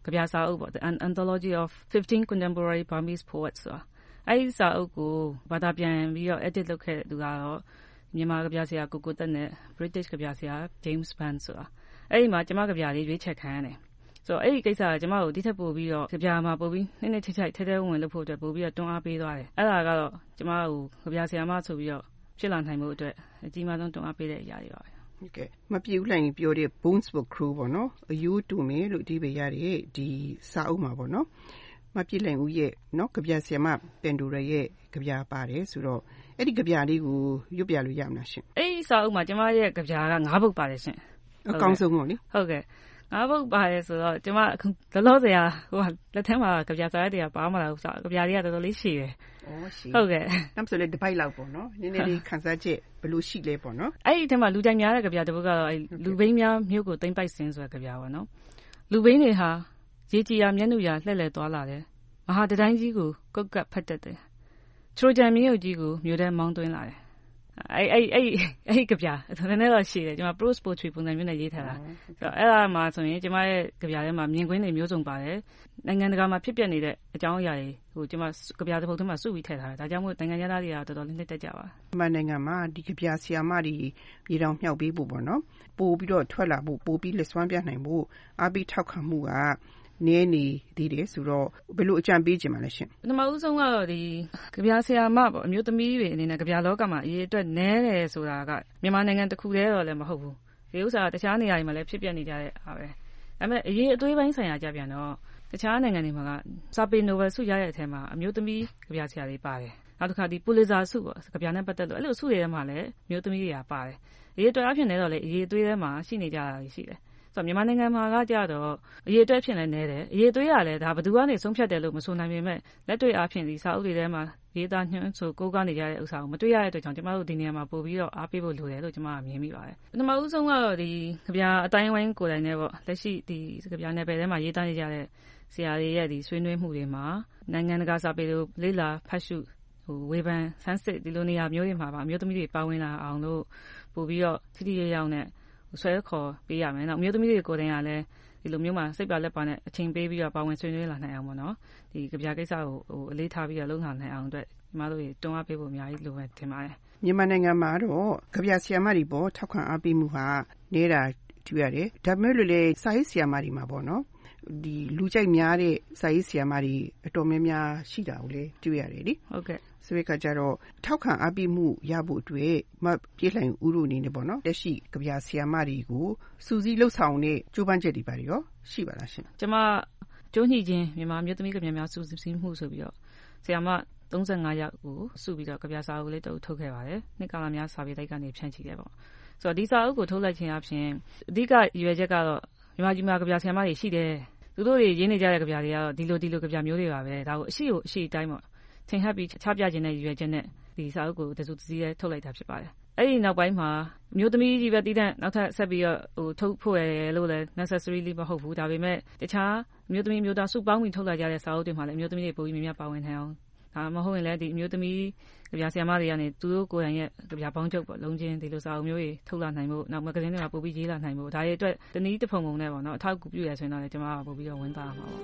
ကဗျာစာအုပ်ပေါ့ An Anthology of 15 Contemporary Burmese Poets ဆိုတာအဲ့ဒီစာအုပ်ကိုဘာသာပြန်ပြီးတော့ edit လုပ်ခဲ့တဲ့သူကတော့မြန်မာကဗျာဆရာကိုသက်နဲ့ British ကဗျာဆရာ James Band ဆိုတာအဲ့ဒီမှာကျမကဗျာလေးရွေးချယ်ခံရတယ်ဆိုတော့အဲ့ဒီကိစ္စကကျမကိုဒီထက်ပိုပြီးတော့ကဗျာမှာပိုပြီးနည်းနည်းချိတ်ချိုက်ထဲထဲဝင်လုပ်ဖို့အတွက်ပိုပြီးတော့တွန်းအားပေးသွားတယ်အဲ့ဒါကတော့ကျမကိုကဗျာဆရာမဆိုပြီးတော့ဖြစ်လာနိုင်မှုအတွက်အကြီးမားဆုံးတွန်းအားပေးတဲ့အရာတွေပါပဲဟုတ်ကဲ့မပြူလိုက်ပြောတဲ့ Bones Book Crew ပေါ့နော်အယူတူမယ်လို့ဒီပဲရတဲ့ဒီစာအုပ်မှာပေါ့နော်မပြည့်လိုက်ဦးရဲ့နော်ကဗျာဆရာမပန်ဒူရရဲ့ကဗျာပါတယ်ဆိုတော့အဲ့ဒီကဗျာလေးကိုရွတ်ပြလို့ရမလားရှင်အဲ့ဒီစာအုပ်မှာကျမရဲ့ကဗျာက9ပုဒ်ပါတယ်ရှင်အကောင်းဆုံးပေါ့လေဟုတ်ကဲ့9ပုဒ်ပါတယ်ဆိုတော့ကျမအခုလောလောဆယ်လက်ထဲမှာကဗျာစာရက်တွေကပါမလာဘူးကဗျာတွေကတော်တော်လေးရှည်တယ်ဟုတ်ကဲ့နောက်ဆိုလေတစ်ပိုက်လောက်ပေါ့နော်နည်းနည်းလေးခန်းစားချက်ဘယ်လိုရှိလဲပေါ့နော်အဲ့ဒီထဲမှာလူတိုင်းများတဲ့ကဗျာတစ်ပုဒ်ကတော့အဲ့လူဘိန်းများမြို့ကိုသိမ့်ပိုက်စင်းဆိုတဲ့ကဗျာပေါ့နော်လူဘိန်းတွေဟာရေကြည်ရာမျက်နှာရာလှည့်လည်သွားလာတယ်မဟာတတိုင်းကြီးကိုကုတ်ကပ်ဖတ်တတ်တယ်ထရိုဂျန်မြို့ကြီးကိုမြို့ထဲမောင်းသွင်းလာတယ်အဲ့ကဗျာနည်းနည်းတော့ရှည်တယ်ကျွန်မ prose poetry ပုံစံမျိုးနဲ့ရေးထားတာဆိုတော့အဲ့ဒါမှဆိုရင်ကျွန်မရဲ့ကဗျာထဲမှာမြင်ကွင်းတွေမျိုးစုံပါတယ်နိုင်ငံတကာမှာဖြစ်ပျက်နေတဲ့အကြောင်းအရာတွေကျွန်မကဗျာတစ်ပုဒ်ထဲမှာစုပြီးထည့်ထားတယ်ဒါကြောင့်မို့နိုင်ငံသားတွေကတော်တော်လေးနှစ်သက်ကြပါမြန်မာနိုင်ငံမှာဒီကဗျာဆရာမတွေပြည်တော်မြောက်ပေးဖို့ပေါ့နော်ပို့ပြီးတော့ထွက်လာဖို့ပို့ပြီးလက်စွမ်းပြနိုင်ဖို့အားပေးထောက်ခံမှုကနည်းနေသေးတယ်ဆိုတော့ဘယ်လိုအကြံပေးချင်ပါလဲရှင်ပထမဦးဆုံးကတော့ဒီကဗျာဆရာမပေါ့အမျိုးသမီးတွေအနေနဲ့ကဗျာလောကမှာအရေးအတွက်နည်းတယ်ဆိုတာကမြန်မာနိုင်ငံတစ်ခုတည်းတော့လည်းမဟုတ်ဘူးဒီဥစ္စာတခြားနေရာတွေမှာလည်းဖြစ်ပျက်နေကြတဲ့အားပဲဒါပေမဲ့အရေးအသွေးပိုင်းဆိုင်ရာကြပြန်တော့တခြားနိုင်ငံတွေမှာကစာပေနိုဘယ်ဆုရတဲ့အထက်မှာအမျိုးသမီးကဗျာဆရာတွေပါတယ်နောက်တစ်ခါဒီပူလစ်ဇာဆုပေါ့ကဗျာနဲ့ပတ်သက်လို့အဲ့လိုဆုတွေထဲမှာလည်းအမျိုးသမီးတွေကပါတယ်အရေးအတွက်အဖြစ်နေတော့လေအရေးအသွေးထဲမှာရှိနေကြတာရှိတယ်ဆိုတော့မြန်မာနိုင်ငံမှာကကြတော့အရေးအတွက်ဖြစ်နေတယ်အရေးသွေးရလဲဒါဘယ်သူကနေဆုံးဖြတ်တယ်လို့မဆိုနိုင်ပေမဲ့လက်တွေ့အားဖြင့်ဒီစာအုပ်တွေထဲမှာရေးသားညွှန်းဆိုကိုးကားနေကြတဲ့ဥစ္စာကိုမတွေ့ရတဲ့အတွက်ကြောင့်ကျမတို့ဒီနေရာမှာပို့ပြီးတော့အားပေးဖို့လိုတယ်လို့ကျမကမြင်မိပါတယ်ပထမဦးဆုံးကတော့ဒီကဗျာအတိုင်းဝိုင်းကိုယ်တိုင်နဲ့ပေါ့လက်ရှိဒီကဗျာနယ်ပယ်ထဲမှာရေးသားနေကြတဲ့ဆရာတွေရဲ့ဒီဆွေးနွေးမှုတွေမှာနိုင်ငံတကာစာပေတွေလေ့လာဖတ်ရှုဝေဖန်ဆန်းစစ်ဒီလိုနေရာမျိုးတွေမှာပါအမျိုးသမီးတွေပါဝင်လာအောင်လို့ပို့ပြီးတော့ထိထိရောက်ရောက်နဲ့ဆွဲခေါ်ပေးရမယ်။နောက်အမျိုးသမီးတွေကိုယ်တိုင်ကလည်းဒီလိုမျိုးမှာစိတ်ပါလက်ပါနဲ့အချိန်ပေးပြီးတော့ပါဝင်ဆွေးနွေးလာနိုင်အောင်ပေါ့နော်။ဒီကဗျာကိစ္စကိုအလေးထားပြီးတော့လုပ်နိုင်အောင်အတွက်ညီမတို့တွေတွန်းအားပေးဖို့အများကြီးလိုပဲထင်ပါတယ်။မြန်မာနိုင်ငံမှာတော့ကဗျာဆရာမတွေပေါ်ထောက်ခံအားပေးမှုဟာနေတာတွေ့ရတယ်။ဒါပေမဲ့လည်းစာရေးဆရာမတွေမှာပေါ့နော်။ဒီလူကြိုက်များတဲ့စာရေးဆရာမတွေအတော်များများရှိတာကိုလည်းတွေ့ရတယ်လေ။ဟုတ်ကဲ့ဆိုတဲ့အခါကျတော့ထောက်ခံအားပေးမှုရဖို့အတွက်မပြည့်လှိုင်ဦးတို့အနေနဲ့ပေါ့နော်လက်ရှိကဗျာဆရာမတွေကိုစူးစီးလှုပ်ဆောင်တဲ့ကြိုးပမ်းချက်တွေပါရောရှိပါလားရှင်ကျမကျိုးညှိခြင်းမြန်မာမျိုးသမီးကဗျာများစူးစီးမှုဆိုပြီးတော့ဆရာမ35ယောက်ကိုစုပြီးတော့ကဗျာစာအုပ်လေးထုတ်ခဲ့ပါတယ်နှစ်ကာလများစာပေတိုက်ကနေဖြန့်ချိတယ်ပေါ့ဆိုတော့ဒီစာအုပ်ကိုထုတ်လိုက်ခြင်းအပြင်အဓိကရည်ရွယ်ချက်ကတော့မြန်မာပြည်မှာကဗျာဆရာမတွေရှိတယ်သူတို့တွေရင်းနေကြတဲ့ကဗျာတွေကတော့ဒီလိုကဗျာမျိုးတွေပါပဲဒါကိုအရှိတိုင်းပေါ့ထင်ဟပ်ပြီးချပြခြင်းနဲ့ရည်ရွယ်ချက်နဲ့ဒီစာအုပ်ကိုတစုတစည်းနဲ့ထုတ်လိုက်တာဖြစ်ပါတယ်။အဲ့ဒီနောက်ပိုင်းမှာမျိုးသမီးကြီးပဲတည်တဲ့နောက်ထပ်ဆက်ပြီးတော့ထုတ်ဖို့ရလို့လည်း necessarily မဟုတ်ဘူးဒါပေမဲ့တခြားမျိုးသမီးမျိုးသားစုပေါင်းပြီးထုတ်လာကြတဲ့စာအုပ်တွေမှာလည်းမျိုးသမီးတွေပုံပြီးများပါဝင်နိုင်အောင်ဒါမဟုတ်ရင်လည်းဒီမျိုးသမီးကဗျာဆရာမတွေကနေသူတို့ကိုယ်တိုင်ရဲ့ကဗျာပေါင်းချုပ်ပေါ့လုံးချင်းဒီလိုစာအုပ်မျိုးတွေထုတ်လာနိုင်ဖို့နောက်မဂ္ဂဇင်းတွေမှာပို့ပြီးရေးလာနိုင်ဖို့ဒါတွေအတွက်တနည်းတစ်ဖုံနဲ့ပေါ့နော်အထောက်အကူပြုရဆိုရင်တော့လည်းကျွန်မကပို့ပြီးတော့ဝန်တာမှာပေါ့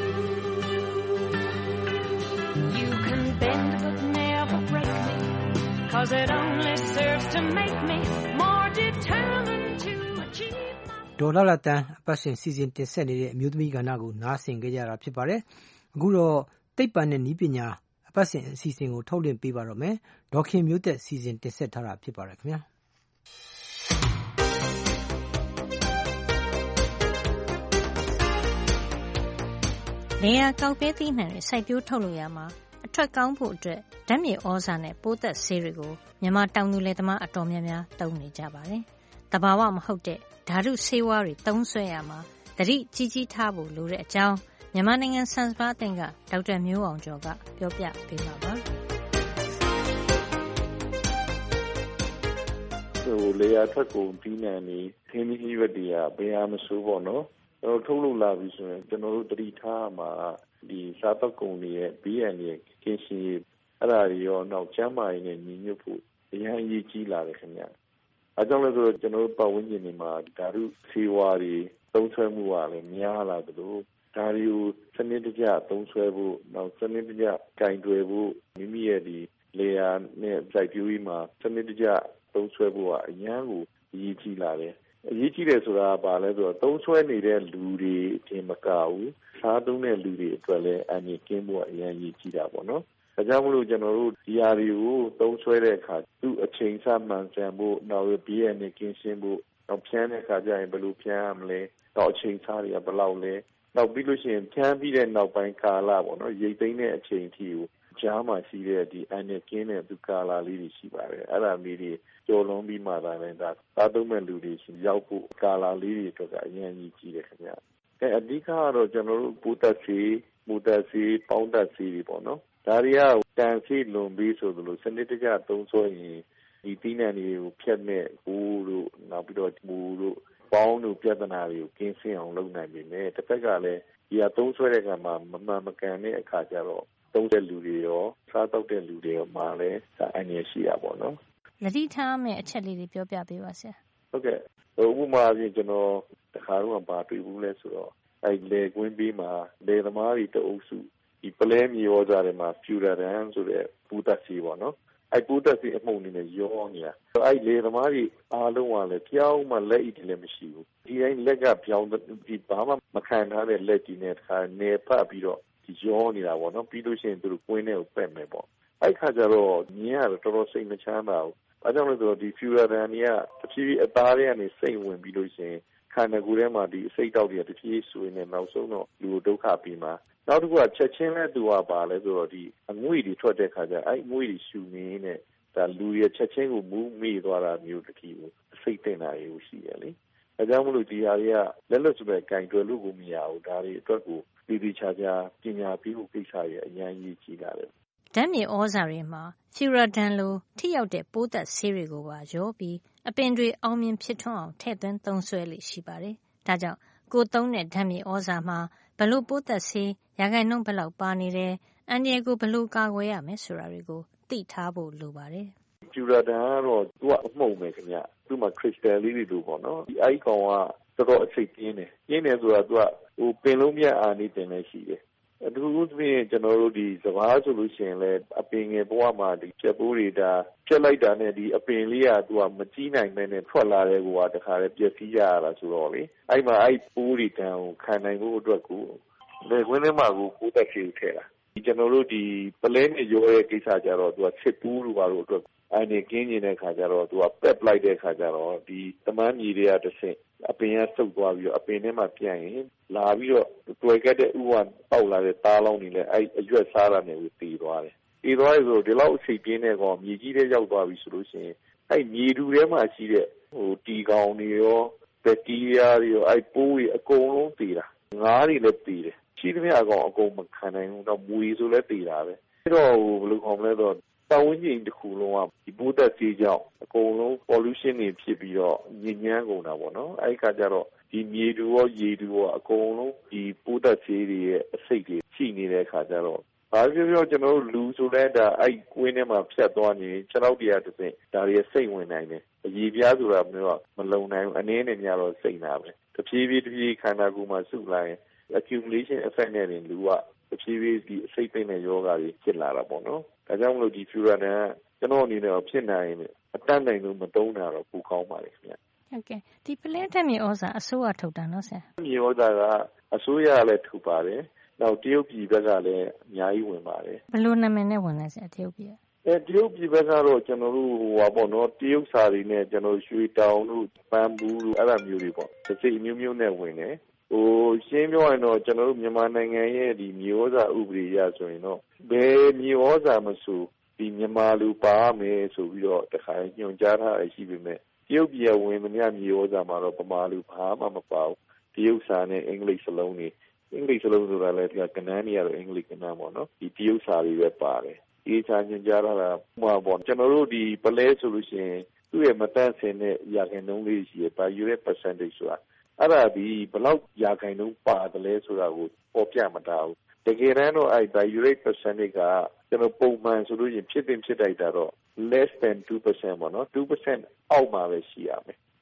You can bend but never break me cause it only serves to make me more determined to achieve ဒေါ်လာတန်အပတ်စဉ်စီစဉ်တင်ဆက်နေတဲ့အမျိုးသမီးကဏ္ဍကိုနားဆင်ကြရတာဖြစ်ပါတယ်အခုတော့သိပ္ပံနဲ့နည်းပညာအပတ်စဉ်အစီအစဉ်ကိုထုတ်လွှင့်ပေးပါတော့မယ်ဒေါခင်မျိုးသက်စီစဉ်တင်ဆက်ထားတာဖြစ်ပါတယ်ခင်ဗျာနေရာကောက်ပဲသီးနှံတွေစိုက်ပျိုးထုတ်လို့ရမှာအထွက်ကောင်းဖို့အတွက်ဓာတ်မြေဩဇာနဲ့ပိုးသက်ဆေးတွေကိုမြန်မာတောင်သူလယ်သမားအတော်များများသုံးနေကြပါတယ်။တဘာဝမဟုတ်တဲ့ဓာတုဆေးဝါးတွေသုံးစွဲရမှာသတိကြီးကြီးထားဖို့လိုတဲ့အကြောင်းမြန်မာနိုင်ငံဆန်စပါးအသင်းကဒေါက်တာမျိုးအောင်ကျော်ကပြောပြပေးပါပါ။လေယာထွက်ကုန်သီးနှံတွေခင်းပြီးရွက်တွေကဘယ်ဟာမဆိုးပေါ့နော်။ထုတ်လုပ်လာပြီဆိုရင်ကျွန်တော်တို့တတိထားမှာဒီစားသောက်ကုန်တွေရဲ့ဘေးအန္တရာယ်ကင်းရှင်းရေးအဲ့ဒါတွေရောနောက်ကျန်းမာရေးနဲ့ညီညွတ်ဖို့အရင်အရေးကြီးလာတယ်ခင်ဗျ။အဲကြောင့်လည်းဆိုတော့ကျွန်တော်တို့ပတ်ဝန်းကျင်တွေမှာဓာတုဆေးဝါးတွေသုံးစွဲမှုကလည်းများလာသလိုဒါတွေကိုစနစ်တကျသုံးစွဲဖို့နောက်စနစ်တကျကင်တွယ်ဖို့မိမိရဲ့ဒီလေယာနဲ့စိုက်ပျိုးရေးမှာစနစ်တကျသုံးစွဲဖို့ကအရန်ကိုအရေးကြီးလာတယ်အရေးကြီးတယ်ဆိုတာကဘာလဲဆိုတော့သုံးစွဲနေတဲ့လူတွေအပြင်မကဘူးစားသုံးတဲ့လူတွေအတွက်လည်းအန္တရာယ်ကင်းဖို့အရန်အရေးကြီးတာပေါ့နော်ဒါကြောင့်မလို့ကျွန်တော်တို့ဒီဟာတွေကိုသုံးစွဲတဲ့အခါသူ့အချိန်စမှန်ကန်ဖို့နောက်ဘေးရန်နဲ့ကင်းရှင်းဖို့နောက်ဖြန်းတဲ့အခါကျရင်ဘယ်လိုဖြန်းရမလဲနောက်အချိန်စားတွေကဘယ်လောက်လဲနောက်ပြီးလို့ရှိရင်ဖြန်းပြီးတဲ့နောက်ပိုင်းကာလပေါ့နော်ရိတ်သိမ်းတဲ့အချိန်အထိကိုကြားမှာရှိတဲ့ဒီအန်နယ်ကင်းတဲ့သူကာလာလေးတွေရှိပါတယ်အဲ့ဒါမျိုးတွေကျော်လွန်ပြီးမှသာလည်းဒါသားသုံးမဲ့လူတွေရောက်ဖို့ကာလာလေးတွေအတွက်ကအရင်ကြီးကြည့်တယ်ခင်ဗျအဓိကကတော့ကျွန်တော်တို့ပိုးသက်စီမူသက်စီပေါင်းသက်စီတွေပေါ့နော်ဒါတွေကတန်စီလွန်ပြီးဆိုသလိုစနစ်တကျသုံးစွဲရင်ဒီသီးနှံတွေကိုဖြတ်မဲ့ဟိုးတို့နောက်ပြီးတော့မူတို့ပေါင်းတို့ပြဿနာတွေကိုကင်းရှင်းအောင်လုပ်နိုင်ပြီနဲ့တစ်ဖက်ကလည်းဒီဟာသုံးစွဲတဲ့ကံမှာမမှန်မကန်တဲ့အခါကျတော့သုံးတဲ့လူတွေရောစားတော့တဲ့လူတွေရောမှာလည်းအန္တရာယ်ရှိတာပေါ့နော်လက်တိထားမယ့်အချက်လေးတွေပြောပြပေးပါဆရာဟုတ်ကဲ့ဥပမာအပြင်ကျွန်တော်တခါတော့ဗာတွေ့ဘူးလဲဆိုတော့လေကွင်းပေးမှာလေသမားတွေတအုပ်စုဒီပလဲမြေရောစားတွေမှာဖျူရာဒန်ဆိုတဲ့ပူသက်စီပေါ့နော်ပူသက်စီအမှုန်နေနဲ့ရောနေတာလေသမားတွေအားလုံးကလည်းပြောင်းမှလက်ဣတလည်းမရှိဘူးဒီတိုင်းလက်ကပြောင်းဒီဘာမှမခံထားတဲ့လက်ကြီးနဲ့တခါနေဖတ်ပြီးတော့ဒီရောနေတာပေါ့နော်ပြီးလို့ရှိရင်သူတို့ကွင်းထဲကိုပက်မယ်ပေါ့ခါကျတော့မြင်ရတော့တော်တော်စိတ်မချမ်းသာဘူးဘာကြောင့်လဲဆိုတော့ဒီဖျူရာဒန်တွေကတဖြည်းဖြည်းအသားတွေကနေစိတ်ဝင်ပြီးလို့ရှိရင်ခန္ဓာကိုယ်ထဲမှာဒီအစိတ်တောက်တွေကတဖြည်းဖြည်းဆွေးနေနောက်ဆုံးတော့လူဒုက္ခပြီးမှာနောက်တစ်ခုကချက်ချင်းလဲသူကပါလဲဆိုတော့ဒီအငွေ့တွေထွက်တဲ့ခါကျအငွေ့တွေရှူနေနဲ့ဒါလူရဲ့ချက်ချင်းကိုမူးမိသွားတာမျိုးတစ်ခုကိုစိတ်တင်တာရရှိရလေဒါကြောင့်မလို့ဒီဟာတွေကလက်လွတ်စပယ်ကင်တွယ်လို့ကိုမရဘူးဒါတွေအတွက်ကိုဒီချာချာပညာပေးဖို့ကိစ္စရအများကြီးကြီးလာတယ်ဓာတ်မြေဩဇာတွေမှာဖျူရာဒန်လိုထိရောက်တဲ့ပိုးသက်ဆေးတွေကိုပါရောပြီးအပင်တွေအောင်မြင်ဖြစ်ထွန်းအောင်ထည့်သွင်းသုံးစွဲလေရှိပါတယ်ဒါကြောင့်ကိုသုံးတဲ့ဓာတ်မြေဩဇာမှာဘလို့ပိုးသက်ဆေးရာခိုင်နှုန်းဘယ်လောက်ပါနေတယ်အန်ဒီယေကိုဘလို့ကာကွယ်ရမယ်ဆိုတာတွေကိုသိထားဖို့လိုပါတယ်ဖျူရာဒန်ကတော့သူကအမှုန်ပဲခင်ဗျသူ့မှာခရစ်စတယ်လေးတွေလို့ပေါ့နော်ဒီကောင်ကတော်တော်အစိတ်ပြင်းတယ်ဆိုတာသူကပင်လုံးမြတ်အာနိသင်လည်းရှိတယ်အထူးသဖြင့်ကျွန်တော်တို့ဒီစဘာဆိုလို့ရှိရင်လည်းအပင်ငယ်ဘဝမှာဒီချက်ပိုးတွေဒါဖြတ်လိုက်တာနဲ့ဒီအပင်လေးကသူကမကြီးနိုင်ပဲနဲ့ထွက်လာတဲ့ကွာတခါလေပြည့်စည်ရတာဆိုတော့လေမှာပိုးတွေတန်းကိုခံနိုင်ဖို့အတွက်ကိုလေခွင်းထဲမှာကိုပိုးသက်ရှိထည့်တာဒီကျွန်တော်တို့ဒီပလဲနဲ့ရောတဲ့ကိစ္စကြတော့သူကစစ်ပူးတို့ပါလို့အတွက်အနေကင်းနေတဲ့ခါကျတော့သူကပက်ပလိုက်တဲ့ခါကျတော့ဒီတမန်းကြီးတွေကတစ်ဆင့်အပင်ကဆုတ်သွားပြီးတော့အပင်ထဲမှာပြန်ရင်လာပြီးတော့တွေ့ခဲ့တဲ့ဥပမာပေါက်လာတဲ့သားလောင်းတွေလည်းအရွက်စားတာနဲ့ကိုတည်သွားတယ်။တည်သွားရဆိုဒီလောက်အစိပ်ပြင်းတဲ့ကောင်မြေကြီးထဲရောက်သွားပြီဆိုလို့ရှိရင်မြေတူထဲမှာရှိတဲ့တီကောင်တွေရောဘက်တီးရီးယားတွေရောပိုးတွေအကုန်လုံးတည်တာငါးတွေလည်းတည်တယ်ရှိသမျှအကောင်အကုန်မခံနိုင်ဘူးတော့မွေဆိုလည်းတည်တာပဲအဲ့တော့ဘယ်လိုခေါ်မလဲတော့ပတ်ဝန်းကျင်တစ်ခုလုံးကဒီပိုးသက်ဆေးကြောင့်အကုန်လုံး pollution တွေဖြစ်ပြီးတော့ညစ်ညမ်းကုန်တာပေါ့နော်အဲ့ခါကျတော့ဒီမြေတူရောရေတူရောအကုန်လုံးဒီပိုးသက်ဆေးတွေရဲ့အဆိပ်တွေရှိနေတဲ့ခါကျတော့ဘာပြောပြောကျွန်တော်တို့လူဆိုလဲဒါကွင်းထဲမှာဖြတ်သွားနေခြေထောက်တရားတစ်စင်းဒါတွေစိတ်ဝင်နိုင်တယ်အရေပြားဆိုတာမျိုးကမလုံနိုင်ဘူးအနည်းနဲ့များတော့စိတ်နာပဲတဖြည်းဖြည်းခန္ဓာကိုယ်မှာစုလိုက်ရင် accumulation effect နဲ့လူကတဖြည်းဖြည်းဒီအဆိပ်သိမ့်တဲ့ယောဂတွေဖြစ်လာတာပေါ့နော်ဒါကြောင့်မလို့ဒီဖျူရာဒန်ကကျွန်တော်အနေနဲ့ဖြစ်နိုင်ရင်အတတ်နိုင်လို့မတုံးတာတော့ပိုကောင်းပါလေခင်ဗျဟုတ်ကဲ့ဒီပလဲဓာတ်မြေဩဇာအစိုးရထုတ်တာနော်ဆရာမြေဩဇာကအစိုးရလည်းထုတ်ပါတယ်နောက်တရုတ်ပြည်ဘက်ကလည်းအများကြီးဝင်ပါတယ်ဘယ်လိုနာမည်နဲ့ဝင်လဲဆရာတရုတ်ပြည်တရုတ်ပြည်ဘက်ကတော့ကျွန်တော်တို့ပေါ့နော်တရုတ်စာတွေနဲ့ကျွန်တော်ရွှေတောင်တို့ပန်းဘူးတို့အဲ့လိုမျိုးတွေပေါ့တစ်စိတ်မျိုးမျိုးနဲ့ဝင်တယ်ရှင်းပြောရင်တော့ကျွန်တော်တို့မြန်မာနိုင်ငံရဲ့ဒီမြေဩဇာဥပဒေအရဆိုရင်တော့ဘယ်မြေဩဇာမဆိုဒီမြန်မာလူပါမယ်ဆိုပြီးတော့တခါညွှန်ကြားထားရရှိပေမဲ့တရုတ်ပြည်ဝင်သမျှမြေဩဇာမှာတော့ဗမာလူဘာမှမပါဘူးတရုတ်စာနဲ့အင်္ဂလိပ်စလုံးတွေအင်္ဂလိပ်စလုံးဆိုတာလည်းကနန်းတွေကတော့အင်္ဂလိပ်ကနန်းပေါ့နော်ဒီတရုတ်စာတွေပဲပါတယ်ဒီစာညွှန်ကြားထားတာပေါ့ကျွန်တော်တို့ဒီပလဲဆိုလို့ရှိရင်သူ့ရဲ့မတန့်စင်တဲ့ရာခိုင်နှုန်းလေးရှိရဲ့ value percentage ဆိုတာအဲ့ဒါဒီဘယ်လောက်ရာခိုင်နှုန်းပါတယ်လဲဆိုတာကိုပေါ်ပြမထားဘူးတကယ်တမ်းတော့value percentage ကကျွန်တော်ပုံမှန်ဆိုလို့ရှိရင်ဖြစ်တိုက်တာတော့ less than 2% ပေါ့နော် 2% အောက်မှာပဲရှိရမယ်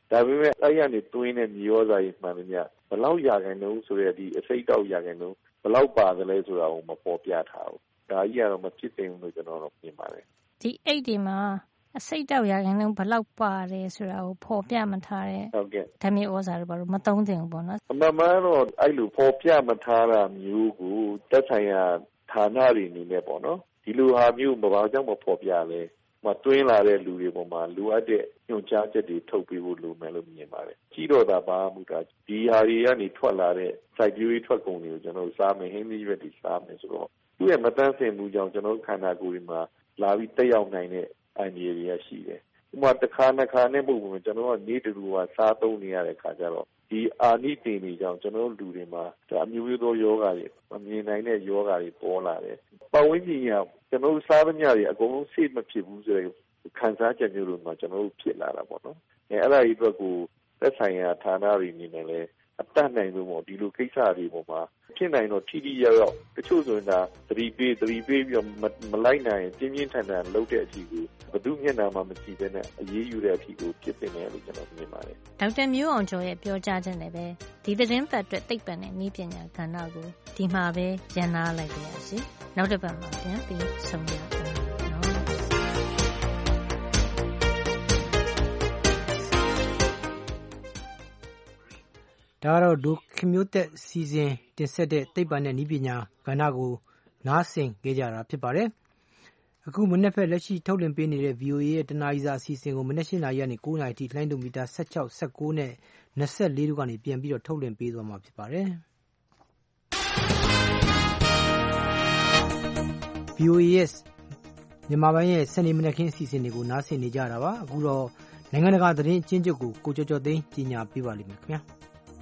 ဒါပေမဲ့အဲ့ရနေတွင်းတဲ့မြေဩဇာကြီးမှန်တယ်ဘလောက်ရာခိုင်နှုန်းဆိုတဲ့ဒီအစိတ်တောက်ရာခိုင်နှုန်းဘလောက်ပါတယ်လဲဆိုတာကိုမပေါ်ပြထားဘူးဒါကြီးကတော့မဖြစ်သင့်ဘူးလို့ကျွန်တော်တို့မြင်ပါတယ်ဒီအိတ်ဒီမှာအစိတ်တောက်ရာခိုင်နှုန်းဘလောက်ပါတယ်ဆိုတာကိုပေါ်ပြမထားတဲ့ဟုတ်ကဲ့ဓာတ်မြေဩဇာတွေဘာလို့မသုံးသင့်ဘူးပေါ့နော်အမှန်မှန်တော့အဲ့လိုပေါ်ပြမထားတာမျိုးကိုတက်ဆိုင်ရာဌာနတွေအနေနဲ့ပေါ့နော်ဒီလိုဟာမျိုးဘာကြောင့်မပေါ်ပြလဲတွင်းလာတဲ့လူတွေပေါ်မှာလိုအပ်တဲ့ညွှန်ကြားချက်တွေထုတ်ပေးဖို့လိုမယ်လို့မြင်ပါတယ်။ကြီးတော့တာပါမှုတာဒီဟာတွေကနေထွက်လာတဲ့စိုက်ပျိုးရေးထွက်ကုန်တွေကိုကျွန်တော်တို့စားမယ်ဟင်းသီးရွက်တွေစားမယ်ဆိုတော့သူ့ရဲ့မတန်းစင်မှုကြောင့်ကျွန်တော်တို့ခန္ဓာကိုယ်တွေမှာလာပြီးတက်ရောက်နိုင်တဲ့အန္တရာယ်တွေရှိတယ်။ဥပမာတစ်ခါနှစ်ခါနဲ့မဟုတ်ဘူးကျွန်တော်တို့ကနေတူတူစားသုံးနေရတဲ့ခါကျတော့ဒီအာနိသင်တွေကြောင့်ကျွန်တော်တို့လူတွေမှာအမျိုးမျိုးသောယောဂတွေမမြင်နိုင်တဲ့ယောဂတွေပေါ်လာတယ်။ပတ်ဝန်းကျင်ကကျွန်တော်တို့စားသမျှတွေအကုန်လုံးစိတ်မဖြစ်ဘူးဆိုတဲ့ခံစားချက်မျိုးတွေမှာကျွန်တော်တို့ဖြစ်လာတာပေါ့နော်။အဲ့ဒါကြီးအတွက်ကိုသက်ဆိုင်ရာဌာနတွေအနေနဲ့လည်းအတတ်နိုင်လို့ပေါ့ဒီလိုကိစ္စတွေပေါ်မှာဖြစ်နိုင်တော့ထိထိရောက်ရောက်တချို့ဆိုရင်ဒါသတိပေးပြီးတော့မလိုက်နိုင်ပြင်းပြင်းထန်ထန်လုပ်တဲ့အထိကိုဘယ်သူမျက်နှာမှမကြည့်ဘဲနဲ့အရေးယူတဲ့အထိကိုဖြစ်နေတယ်လို့ကျွန်တော်မြင်ပါတယ်ဒေါက်တာမျိုးအောင်ကျော်ရဲ့ပြောကြားချက်နဲ့ပဲဒီသတင်းပတ်အတွက်သိပ္ပံနဲ့နည်းပညာကဏ္ဍကိုဒီမှာပဲရန်နာလိုက်ပါရစေနောက်တစ်ပတ်မှာပြန်ပြီးဆုံရအောင်ဒါကတော့ဒုခင်မျိုးသက်စီစဉ်တင်ဆက်တဲ့သိပ္ပံနဲ့နည်းပညာကဏ္ဍကိုနားဆင်ကြကြတာဖြစ်ပါတယ်။အခုမနေ့ဖက်လက်ရှိထုတ်လွှင့်ပေးနေတဲ့ VOA ရဲ့တနားရီစာအစီအစဉ်ကိုမနေ့၈နာရီကနေ9နာရီထိလိုင်းဒိုမီတာ16 19နဲ့24တို့ကနေပြန်ပြီးတော့ထုတ်လွှင့်ပေးသွားမှာဖြစ်ပါတယ်။ VOA ရဲ့မြန်မာပိုင်းရဲ့စနေမနက်ခင်းအစီအစဉ်တွေကိုနားဆင်နေကြတာပါ။အခုတော့နိုင်ငံတကာသတင်းအကျဉ်းချုပ်ကိုကိုကျော်ကျော်သိန်းကြီးညာပေးပါလိမ့်မယ်ခင်ဗျာ။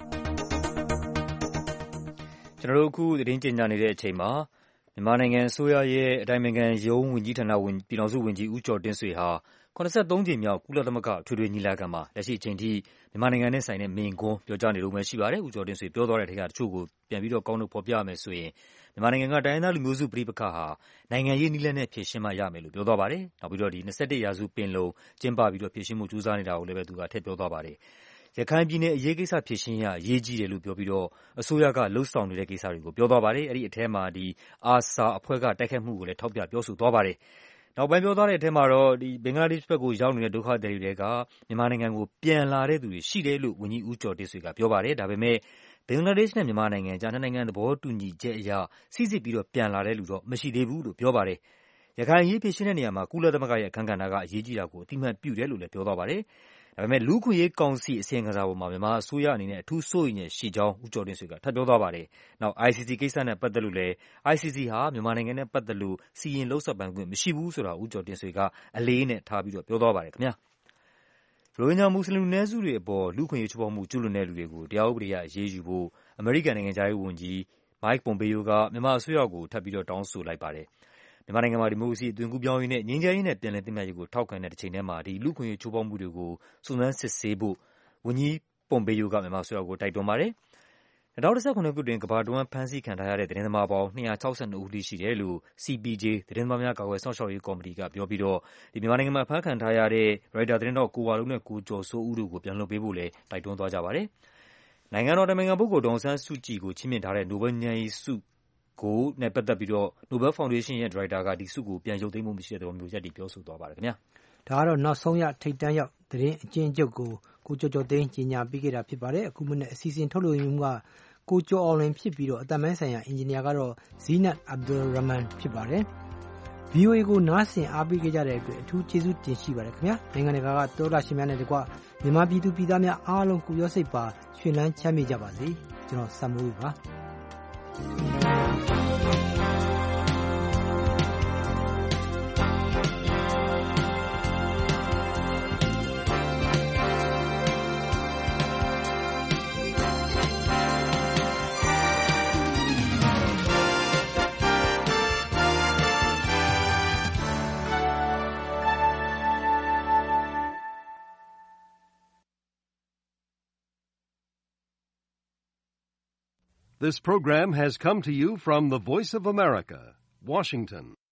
ကျွန်တော်တို့အခုသတင်းကြေညာနေတဲ့အချိန်မှာမြန်မာနိုင်ငံအစိုးရရဲ့အတိုင်ပင်ခံရုံးဝန်ကြီးဌာနပြည်ထောင်စုဝန်ကြီးဦးကျော်တင့်ဆွေဟာ83ကြိမ်မြောက်ကုလသမဂ္ဂထွေထွေညီလာခံမှာလက်ရှိအချိန်ထိမြန်မာနိုင်ငံနဲ့ဆိုင်တဲ့မိန့်ခွန်းပြောကြားနေလို့ရှိပါတယ်ဦးကျော်တင့်ဆွေပြောသွားတဲ့အထက်ကတချို့ကိုပြန်ပြီးတော့ကောင်းလို့ဖော်ပြရမယ်ဆိုရင်မြန်မာနိုင်ငံကတိုင်းရင်းသားလူမျိုးစုပဋိပက္ခဟာနိုင်ငံရေးနည်းလမ်းနဲ့ဖြေရှင်းမှရမယ်လို့ပြောသွားပါတယ်နောက်ပြီးတော့ဒီ21ရာစုပင်လုံကျင်းပပြီးတော့ဖြေရှင်းမှုကြိုးစားနေတာကိုလည်းပဲသူကထည့်ပြောသွားပါတယ်ရခိုင်ပြည်နယ်အရေးကိစ္စဖြေရှင်းရအရေးကြီးတယ်လို့ပြောပြီးတော့အစိုးရကလှုပ်ဆောင်နေတဲ့ကိစ္စတွေကိုပြောသွားပါတယ်အဲ့ဒီအထဲမှာဒီအာဆာအဖွဲ့ကတိုက်ခတ်မှုကိုလည်းထောက်ပြပြောဆိုသွားပါတယ်နောက်ပိုင်းပြောသွားတဲ့အထဲမှာတော့ဒီဘင်္ဂလားဒေ့ရှ်ဘက်ကိုရောက်နေတဲ့ဒုက္ခသည်တွေကမြန်မာနိုင်ငံကိုပြန်လာတဲ့သူတွေရှိတယ်လို့ဝန်ကြီးဦးကျော်တင့်ဆွေကပြောပါတယ်ဒါပေမဲ့ဘင်္ဂလားဒေ့ရှ်နဲ့မြန်မာနိုင်ငံကြားနှစ်နိုင်ငံသဘောတူညီချက်အရစိစစ်ပြီးတော့ပြန်လာတဲ့လူတော့မရှိသေးဘူးလို့ပြောပါတယ်ရခိုင်အရေးဖြေရှင်းတဲ့နေရာမှာကုလသမဂ္ဂရဲ့အခန်းကဏ္ဍကအရေးကြီးတာကိုအတိအမှန်ပြုတယ်လို့လည်းပြောသွားပါတယ်ဒါပေမဲ့လူ့ခွင့်ရေးကောင်စီအစီရင်ခံစာပေါ်မှာမြန်မာအစိုးရအနေနဲ့အထူးစိုးရိမ်နေရှိကြောင်းဦးကျော်တင့်ဆွေကထပ်ပြောသွားပါတယ်။နောက် ICC ကိစ္စနဲ့ပတ်သက်လို့လည်း ICC ဟာမြန်မာနိုင်ငံနဲ့ပတ်သက်လို့စီရင်လှုပ်ဆောင်ပိုင်ခွင့်မရှိဘူးဆိုတာဦးကျော်တင့်ဆွေကအလေးနဲ့ထားပြီးတော့ပြောသွားပါတယ်ခင်ဗျာ။ရိုဟင်ဂျာမွတ်စလင်လူနည်းစုတွေအပေါ်လူ့ခွင့်ရေးချိုးဖောက်မှုကျူးလွန်တဲ့လူတွေကိုတရားဥပဒေအရအရေးယူဖို့အမေရိကန်နိုင်ငံသားရေးဝန်ကြီး Mike Pompeo ကမြန်မာအစိုးရကိုထပ်ပြီးတော့တောင်းဆိုလိုက်ပါတယ်မြန်မာနိုင်ငံမှာဒီမိုကရေစီအသွင်ကူးပြောင်းရေးနဲ့ငြိမ်းချမ်းရေးနဲ့ပြန်လည်သင့်မြတ်ရေးကိုထောက်ခံတဲ့တစ်ချိန်တည်းမှာဒီလူ့ခွင့်ရေးချိုးဖောက်မှုတွေကိုစုံစမ်းစစ်ဆေးဖို့ဝန်ကြီးပွန်ပေယိုကမြန်မာအစိုးရကိုတိုက်တွန်းပါတယ်။2019ခုနှစ်ကမ္ဘာတွင်းဖမ်းဆီးခံထားရတဲ့သတင်းသမားပေါင်း262ဦးရှိတယ်လို့ CPJ သတင်းသမားများကာကွယ်စောင့်ရှောက်ရေးကော်မတီကပြောပြီးတော့ဒီမြန်မာနိုင်ငံမှာဖမ်းခံထားရတဲ့ရိုက်တာသတင်းတော့ကိုဝါလုံးနဲ့ကိုကျော်စိုးဦးတို့ကိုပြန်လွှတ်ပေးဖို့လည်းတိုက်တွန်းသွားကြပါတယ်။နိုင်ငံတော်တိုင်ပင်ခံပုဂ္ဂိုလ်ဒေါ်အောင်ဆန်းစုကြည်ကိုချီးမြှင့်ထားတဲ့နိုဘယ်ငြိမ်းချမ်းရေးဆုကိုနဲ့ပတ်သက်ပြီးတော့ Nobel Foundation ရဲ့ဒါရိုက်တာကဒီဆုကိုပြန်ရုပ်သိမ်းမှုမရှိတဲ့သဘောမျိုးရပ်တည်ပြောဆိုသွားပါတယ်ခင်ဗျာဒါကတော့နောက်ဆုံးရထိပ်တန်းရောက်သတင်းအကျဉ်းချုပ်ကိုကိုကျော်ကျော်သိန်းကြီးညာပေးခဲ့တာဖြစ်ပါတယ်အခုမနေ့အစီအစဉ်ထုတ်လွှင့်မှုကကိုကျော်အောင်လင်းဖြစ်ပြီးတော့အတမန်ဆိုင်ရာအင်ဂျင်နီယာကတော့ Zinat Abdul Rahman ဖြစ်ပါတယ် VOA ကိုနားဆင်အားပေးခဲ့ကြတဲ့အတွက်အထူးကျေးဇူးတင်ရှိပါတယ်ခင်ဗျာနိုင်ငံတကာကတောလာရှင်များနဲ့တကွမြန်မာပြည်သူပြည်သားများအားလုံးကိုရောစိတ်ပါရွှင်လန်းချမ်းမြေ့ကြပါစေကျွန်တော်စံမိုးပါ This program has come to you from the Voice of America, Washington.